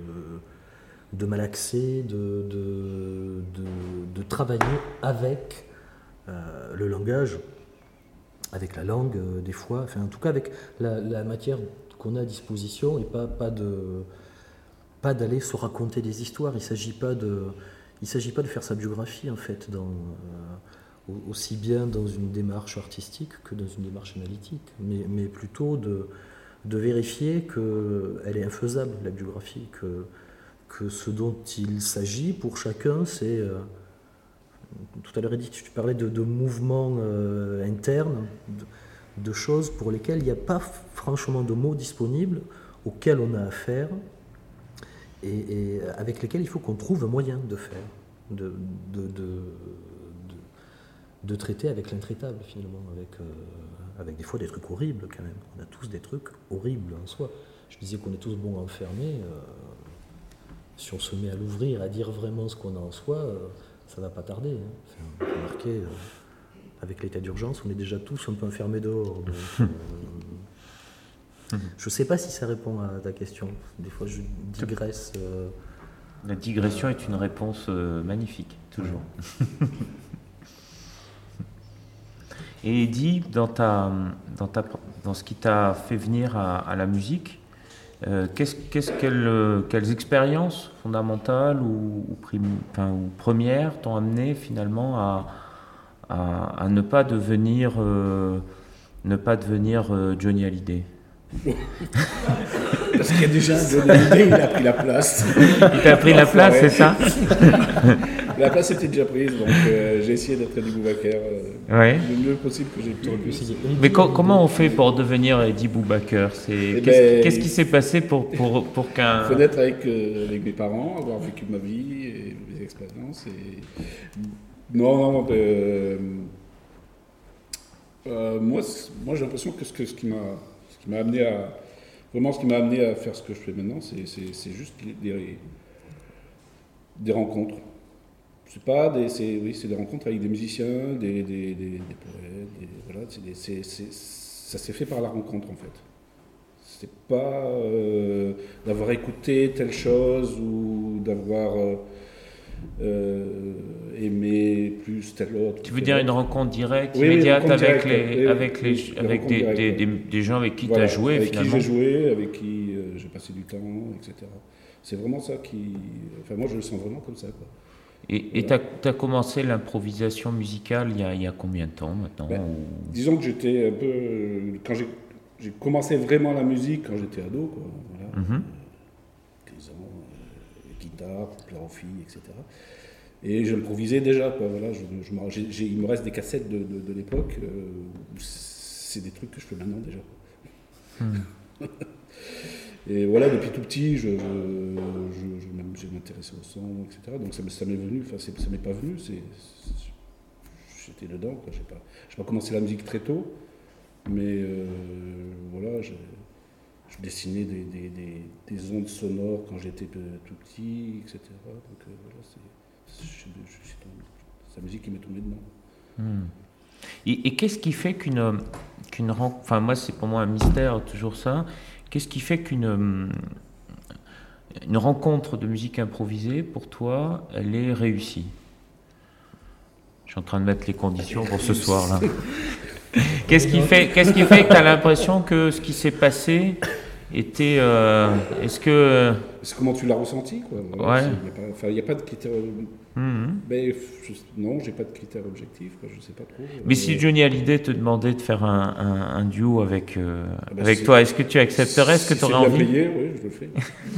de malaxer, de, de, de, de travailler avec euh, le langage, avec la langue, euh, des fois, enfin, en tout cas avec la, la matière qu'on a à disposition, et pas, pas, de, pas d'aller se raconter des histoires. Il ne s'agit pas de, il s'agit pas de faire sa biographie, en fait, dans, euh, aussi bien dans une démarche artistique que dans une démarche analytique, mais, mais plutôt de, de vérifier qu'elle est infaisable, la biographie, que, que ce dont il s'agit pour chacun, c'est... Euh, tout à l'heure, Edith, tu parlais de, de mouvements euh, internes, de, de choses pour lesquelles il n'y a pas franchement de mots disponibles, auxquels on a affaire, et, et avec lesquels il faut qu'on trouve un moyen de faire, de, de, de, de, de traiter avec l'intraitable, finalement, avec, euh, avec des fois des trucs horribles, quand même. On a tous des trucs horribles en soi. Je disais qu'on est tous bons enfermés. Euh, si on se met à l'ouvrir, à dire vraiment ce qu'on a en soi... Euh, ça va pas tarder. Hein. Enfin, remarquez, euh, avec l'état d'urgence, on est déjà tous un peu enfermés dehors. Donc, euh, je ne sais pas si ça répond à ta question. Des fois, je digresse. Euh, La digression euh, est une réponse euh, magnifique, toujours. Et Eddy, dans, ta, dans, ta, dans ce qui t'a fait venir à, à la musique, Euh, qu'est-ce, qu'est-ce quelles, quelles expériences fondamentales ou, ou, prim, enfin, ou premières t'ont amené finalement à, à, à ne pas devenir, euh, ne pas devenir euh, Johnny Hallyday? Parce qu'il y a déjà Johnny Hallyday, il a pris la place. Il t'a pris la place, c'est ça? La place était déjà prise, donc euh, j'ai essayé d'être Eddie Boubaker euh, ouais. le mieux possible que j'ai pu. Mais co- comment on fait pour devenir Eddie Boubaker? C'est, eh qu'est-ce, ben, qu'est-ce qui s'est passé pour, pour, pour qu'un... Il faut naître avec, euh, avec mes parents, avoir vécu ma vie et mes expériences. Et... Non, non, euh, euh, moi, moi j'ai l'impression que ce, que ce, qui m'a, ce qui m'a amené à... Vraiment, ce qui m'a amené à faire ce que je fais maintenant, c'est, c'est, c'est juste des, des rencontres. C'est pas des, c'est, oui, c'est des rencontres avec des musiciens, des, des, des, des poètes, des, voilà, c'est des, c'est, c'est, ça s'est fait par la rencontre en fait. C'est pas euh, d'avoir écouté telle chose ou d'avoir euh, euh, aimé plus telle autre. Tu veux dire une rencontre directe, oui, immédiate oui, avec directe, les, oui, avec les, oui, avec des, directe, des, des, des gens avec qui voilà, tu as joué avec finalement. Avec qui j'ai joué, avec qui euh, j'ai passé du temps, et cetera. C'est vraiment ça qui... Enfin moi je le sens vraiment comme ça, quoi. Et tu as voilà. commencé l'improvisation musicale il y, a, il y a combien de temps maintenant? ben, ou... Disons que j'étais un peu... Quand j'ai, j'ai commencé vraiment la musique quand j'étais ado, quoi, voilà, mm-hmm. quinze ans, euh, guitare, plaire aux filles, et cetera. Et j'improvisais déjà, quoi. Voilà, je, je me- j'ai- j'ai- il me reste des cassettes de, de- de l'époque. euh, où c'est des trucs que je fais maintenant déjà. Hmm. Et voilà, depuis tout petit, je, je, je, je m'am- je m'intéressais au son, et cetera. Donc ça, m'est- ça m'est venu, enfin c'est- ça m'est pas venu, c'est, c'est- j'étais dedans, quoi. J'ai pas, j'ai pas commencé la musique très tôt, mais euh, voilà, j'ai- je dessinais des, des, des, des ondes sonores quand j'étais pe- tout petit, et cetera. Donc euh, voilà, c'est, je, je- je suis tombé- c'est la musique qui m'est tombée dedans. Hmm. Et, et qu'est-ce qui fait qu'une qu'une ren- enfin moi c'est pour moi un mystère toujours ça. Qu'est-ce qui fait qu'une hum, une rencontre de musique improvisée pour toi elle est réussie? Je suis en train de mettre les conditions pour ce soir là. Qu'est-ce qui fait qu'est-ce qui fait que tu as l'impression que ce qui s'est passé était euh, est-ce que C'est comment tu l'as ressenti, quoi. Voilà, Ouais. il n'y a, pas- enfin, il y a pas de critères. Mhm. Ben, je- non, j'ai pas de critères objectifs, quoi, je sais pas trop. Mais Euh, si Johnny Hallyday te demandait de faire un, un- un duo avec, euh, Ah bah, avec si- toi, est-ce que tu accepterais? Est-ce que si tu aurais c'est bien envie? payé, oui, je le fais.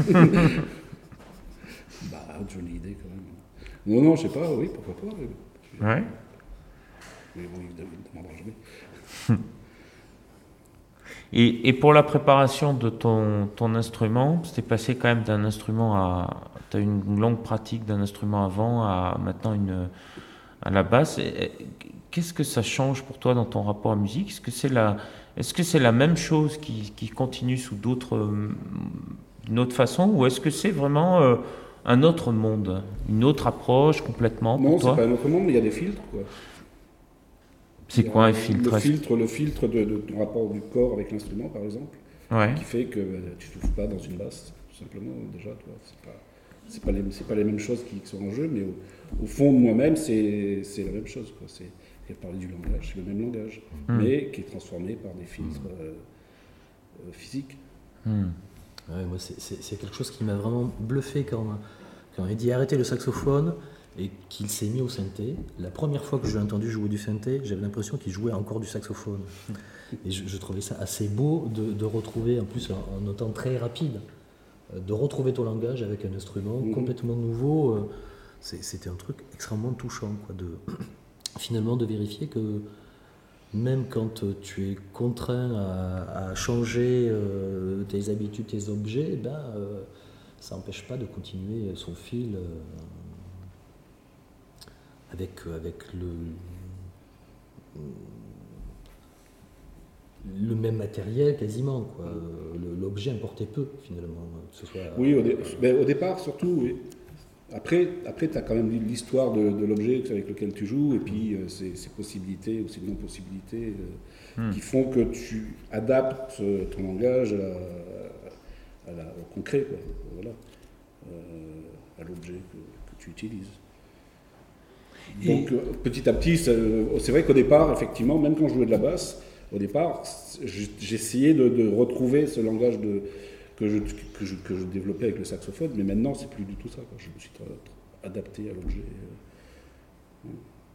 Bah, Johnny Hallyday quand même. Non, non, je sais pas, oui, pourquoi pas. oui. Ouais. Mais bon, il ne demandera jamais. Et, et pour la préparation de ton, ton instrument, c'était passé quand même d'un instrument à... Tu as une longue pratique d'un instrument avant à maintenant une, à la basse. Et- et Qu'est-ce que ça change pour toi dans ton rapport à la musique? Est-ce que c'est la, est-ce que c'est la même chose qui, qui continue sous d'autres, euh, d'une autre façon, ou est-ce que c'est vraiment euh, un autre monde, une autre approche complètement pour Non, toi? c'est pas un autre monde, mais il y a des filtres, quoi. C'est Il y a quoi un filtre? Le Est-ce- filtre, le filtre de, de ton rapport du corps avec l'instrument, par exemple, Ouais. qui fait que euh, tu souffles pas dans une basse, tout simplement, déjà, toi. C'est pas, c'est pas, les, c'est pas les mêmes choses qui, qui sont en jeu, mais au, au fond de moi-même, c'est, c'est la même chose, quoi. C'est, et parler du langage, c'est le même langage, Hmm. mais qui est transformé par des filtres euh, euh, physiques. Hmm. Ouais, moi, c'est- c'est c'est quelque chose qui m'a vraiment bluffé quand, quand il dit arrêter le saxophone et qu'il s'est mis au synthé. La première fois que je l'ai entendu jouer du synthé, j'avais l'impression qu'il jouait encore du saxophone. Et je, je trouvais ça assez beau de, de retrouver, en plus en, en un temps très rapide, euh, de retrouver ton langage avec un instrument Mhm. complètement nouveau. euh, c'est- C'était un truc extrêmement touchant, quoi, de, finalement de vérifier que même quand euh, tu es contraint à, à changer euh, tes habitudes, tes objets, eh ben, euh, ça n'empêche pas de continuer son fil euh, avec, avec le, le même matériel quasiment, quoi. Le- L'objet importait peu finalement, que ce soit. Oui, au, dé- ben, au départ, surtout, oui. Après, après tu as quand même l'histoire de, de l'objet avec lequel tu joues, et puis euh, ces, ces possibilités ou ces non-possibilités euh, Hmm. qui font que tu adaptes euh, ton langage à la- à la- au concret, quoi. Voilà. Euh, à l'objet que, que tu utilises. Et- Donc, euh, petit à petit, ça- c'est vrai qu'au départ, effectivement, même quand je jouais de la basse, au départ, j- j'essayais de, de retrouver ce langage de, que, je, que, je, que je développais avec le saxophone, mais maintenant, c'est plus du tout ça, quoi. Je me suis tra- tra- adapté à l'objet. euh.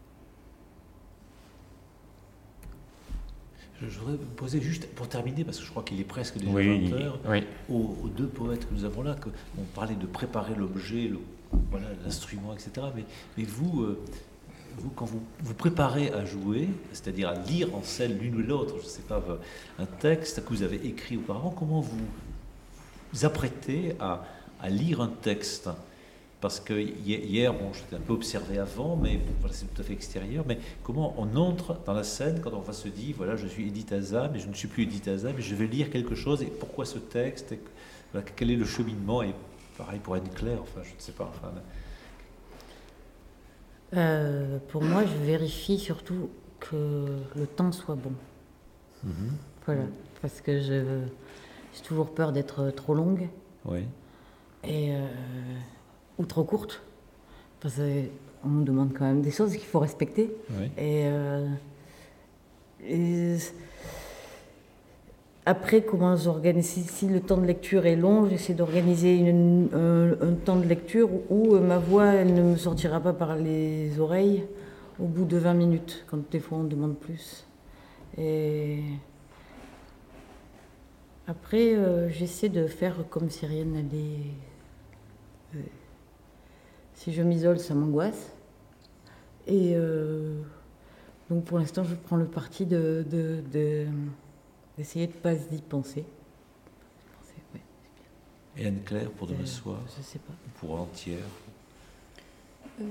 Je je voudrais vous poser juste, pour terminer, parce que je crois qu'il est presque déjà Oui, vingt heures, oui. aux, aux deux poètes que nous avons là, que, on parlait de préparer l'objet, le- voilà, l'instrument, et cetera. Mais, mais vous, euh, vous, quand vous vous préparez à jouer, c'est-à-dire à lire en scène l'une ou l'autre, je ne sais pas, un texte que vous avez écrit auparavant, comment vous vous apprêtez à, à lire un texte? Parce que hi- hier, bon, j'étais un peu observé avant, mais bon, voilà, c'est tout à fait extérieur. Mais comment on entre dans la scène quand on va se dire, voilà, je suis Edith Haza, mais je ne suis plus Edith Haza, mais je vais lire quelque chose, et pourquoi ce texte, et, voilà, quel est le cheminement, et pareil pour Anne-Claire, enfin, je ne sais pas. Enfin, Euh, pour moi, je vérifie surtout que le temps soit bon. Voilà, parce que je, j'ai toujours peur d'être trop longue oui. et, euh, ou trop courte. Parce qu'on nous demande quand même des choses qu'il faut respecter. Oui. Et, euh, et après, comment j'organise? Si, si le temps de lecture est long, j'essaie d'organiser une- un, un temps de lecture où euh, ma voix, elle ne me sortira pas par les oreilles au bout de vingt minutes, quand des fois on demande plus. Et après, euh, j'essaie de faire comme si rien n'allait. euh, Si je m'isole, ça m'angoisse. Et euh, donc pour l'instant, je prends le parti de, de, de, d'essayer de ne pas y penser. Ouais, et Anne-Claire, pour demain soir, je sais pas. pour entière. Euh,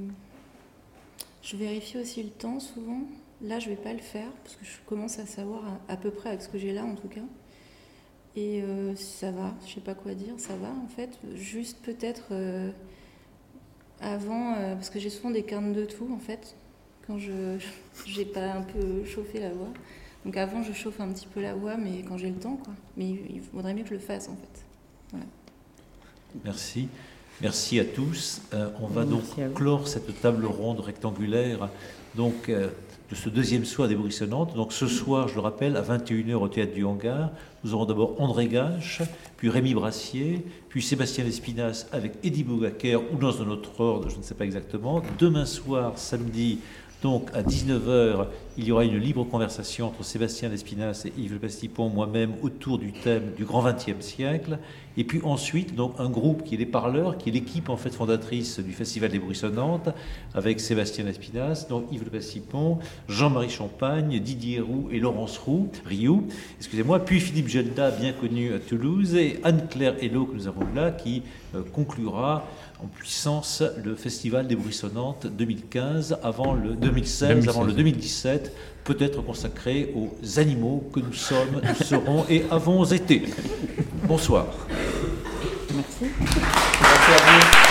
je vérifie aussi le temps souvent. Là, je vais pas le faire parce que je commence à savoir à, à peu près avec ce que j'ai là en tout cas. Et euh, ça va, je sais pas quoi dire, ça va en fait. Juste peut-être euh, avant, euh, parce que j'ai souvent des quintes de toux en fait, quand je j'ai pas un peu chauffé la voix. Donc avant, je chauffe un petit peu la voix, mais quand j'ai le temps, quoi. Mais il, il faudrait mieux que je le fasse en fait. Voilà. Merci. Merci à tous. Euh, on va Merci donc clore cette table ronde rectangulaire donc, euh, de ce deuxième soir des Bruxonnantes. Donc ce soir, je le rappelle, à vingt et une heures au Théâtre du Hangar, nous aurons d'abord André Gache, puis Rémi Brassier, puis Sébastien Lespinasse avec Eddie Bougaker, ou dans un autre ordre, je ne sais pas exactement. Demain soir, samedi, donc à dix-neuf heures, il y aura une libre conversation entre Sébastien Lespinasse et Yves Le Bastipon, moi-même, autour du thème du grand vingtième siècle. Et puis ensuite, donc, un groupe qui est les Parleurs, qui est l'équipe en fait fondatrice du Festival des Bruxonnantes, avec Sébastien Lespinasse, donc Yves Le Bastipon, Jean-Marie Champagne, Didier Roux et Laurence Roux, Rioux, excusez-moi, puis Philippe Gelda, bien connu à Toulouse, et Anne-Claire Hello que nous avons là, qui euh, conclura en puissance le Festival des Bruxonnantes deux mille quinze, avant le deux mille seize, deux mille seize, avant le deux mille dix-sept, peut-être consacré aux animaux que nous sommes, nous serons et avons été. Bonsoir. Merci. Merci à vous.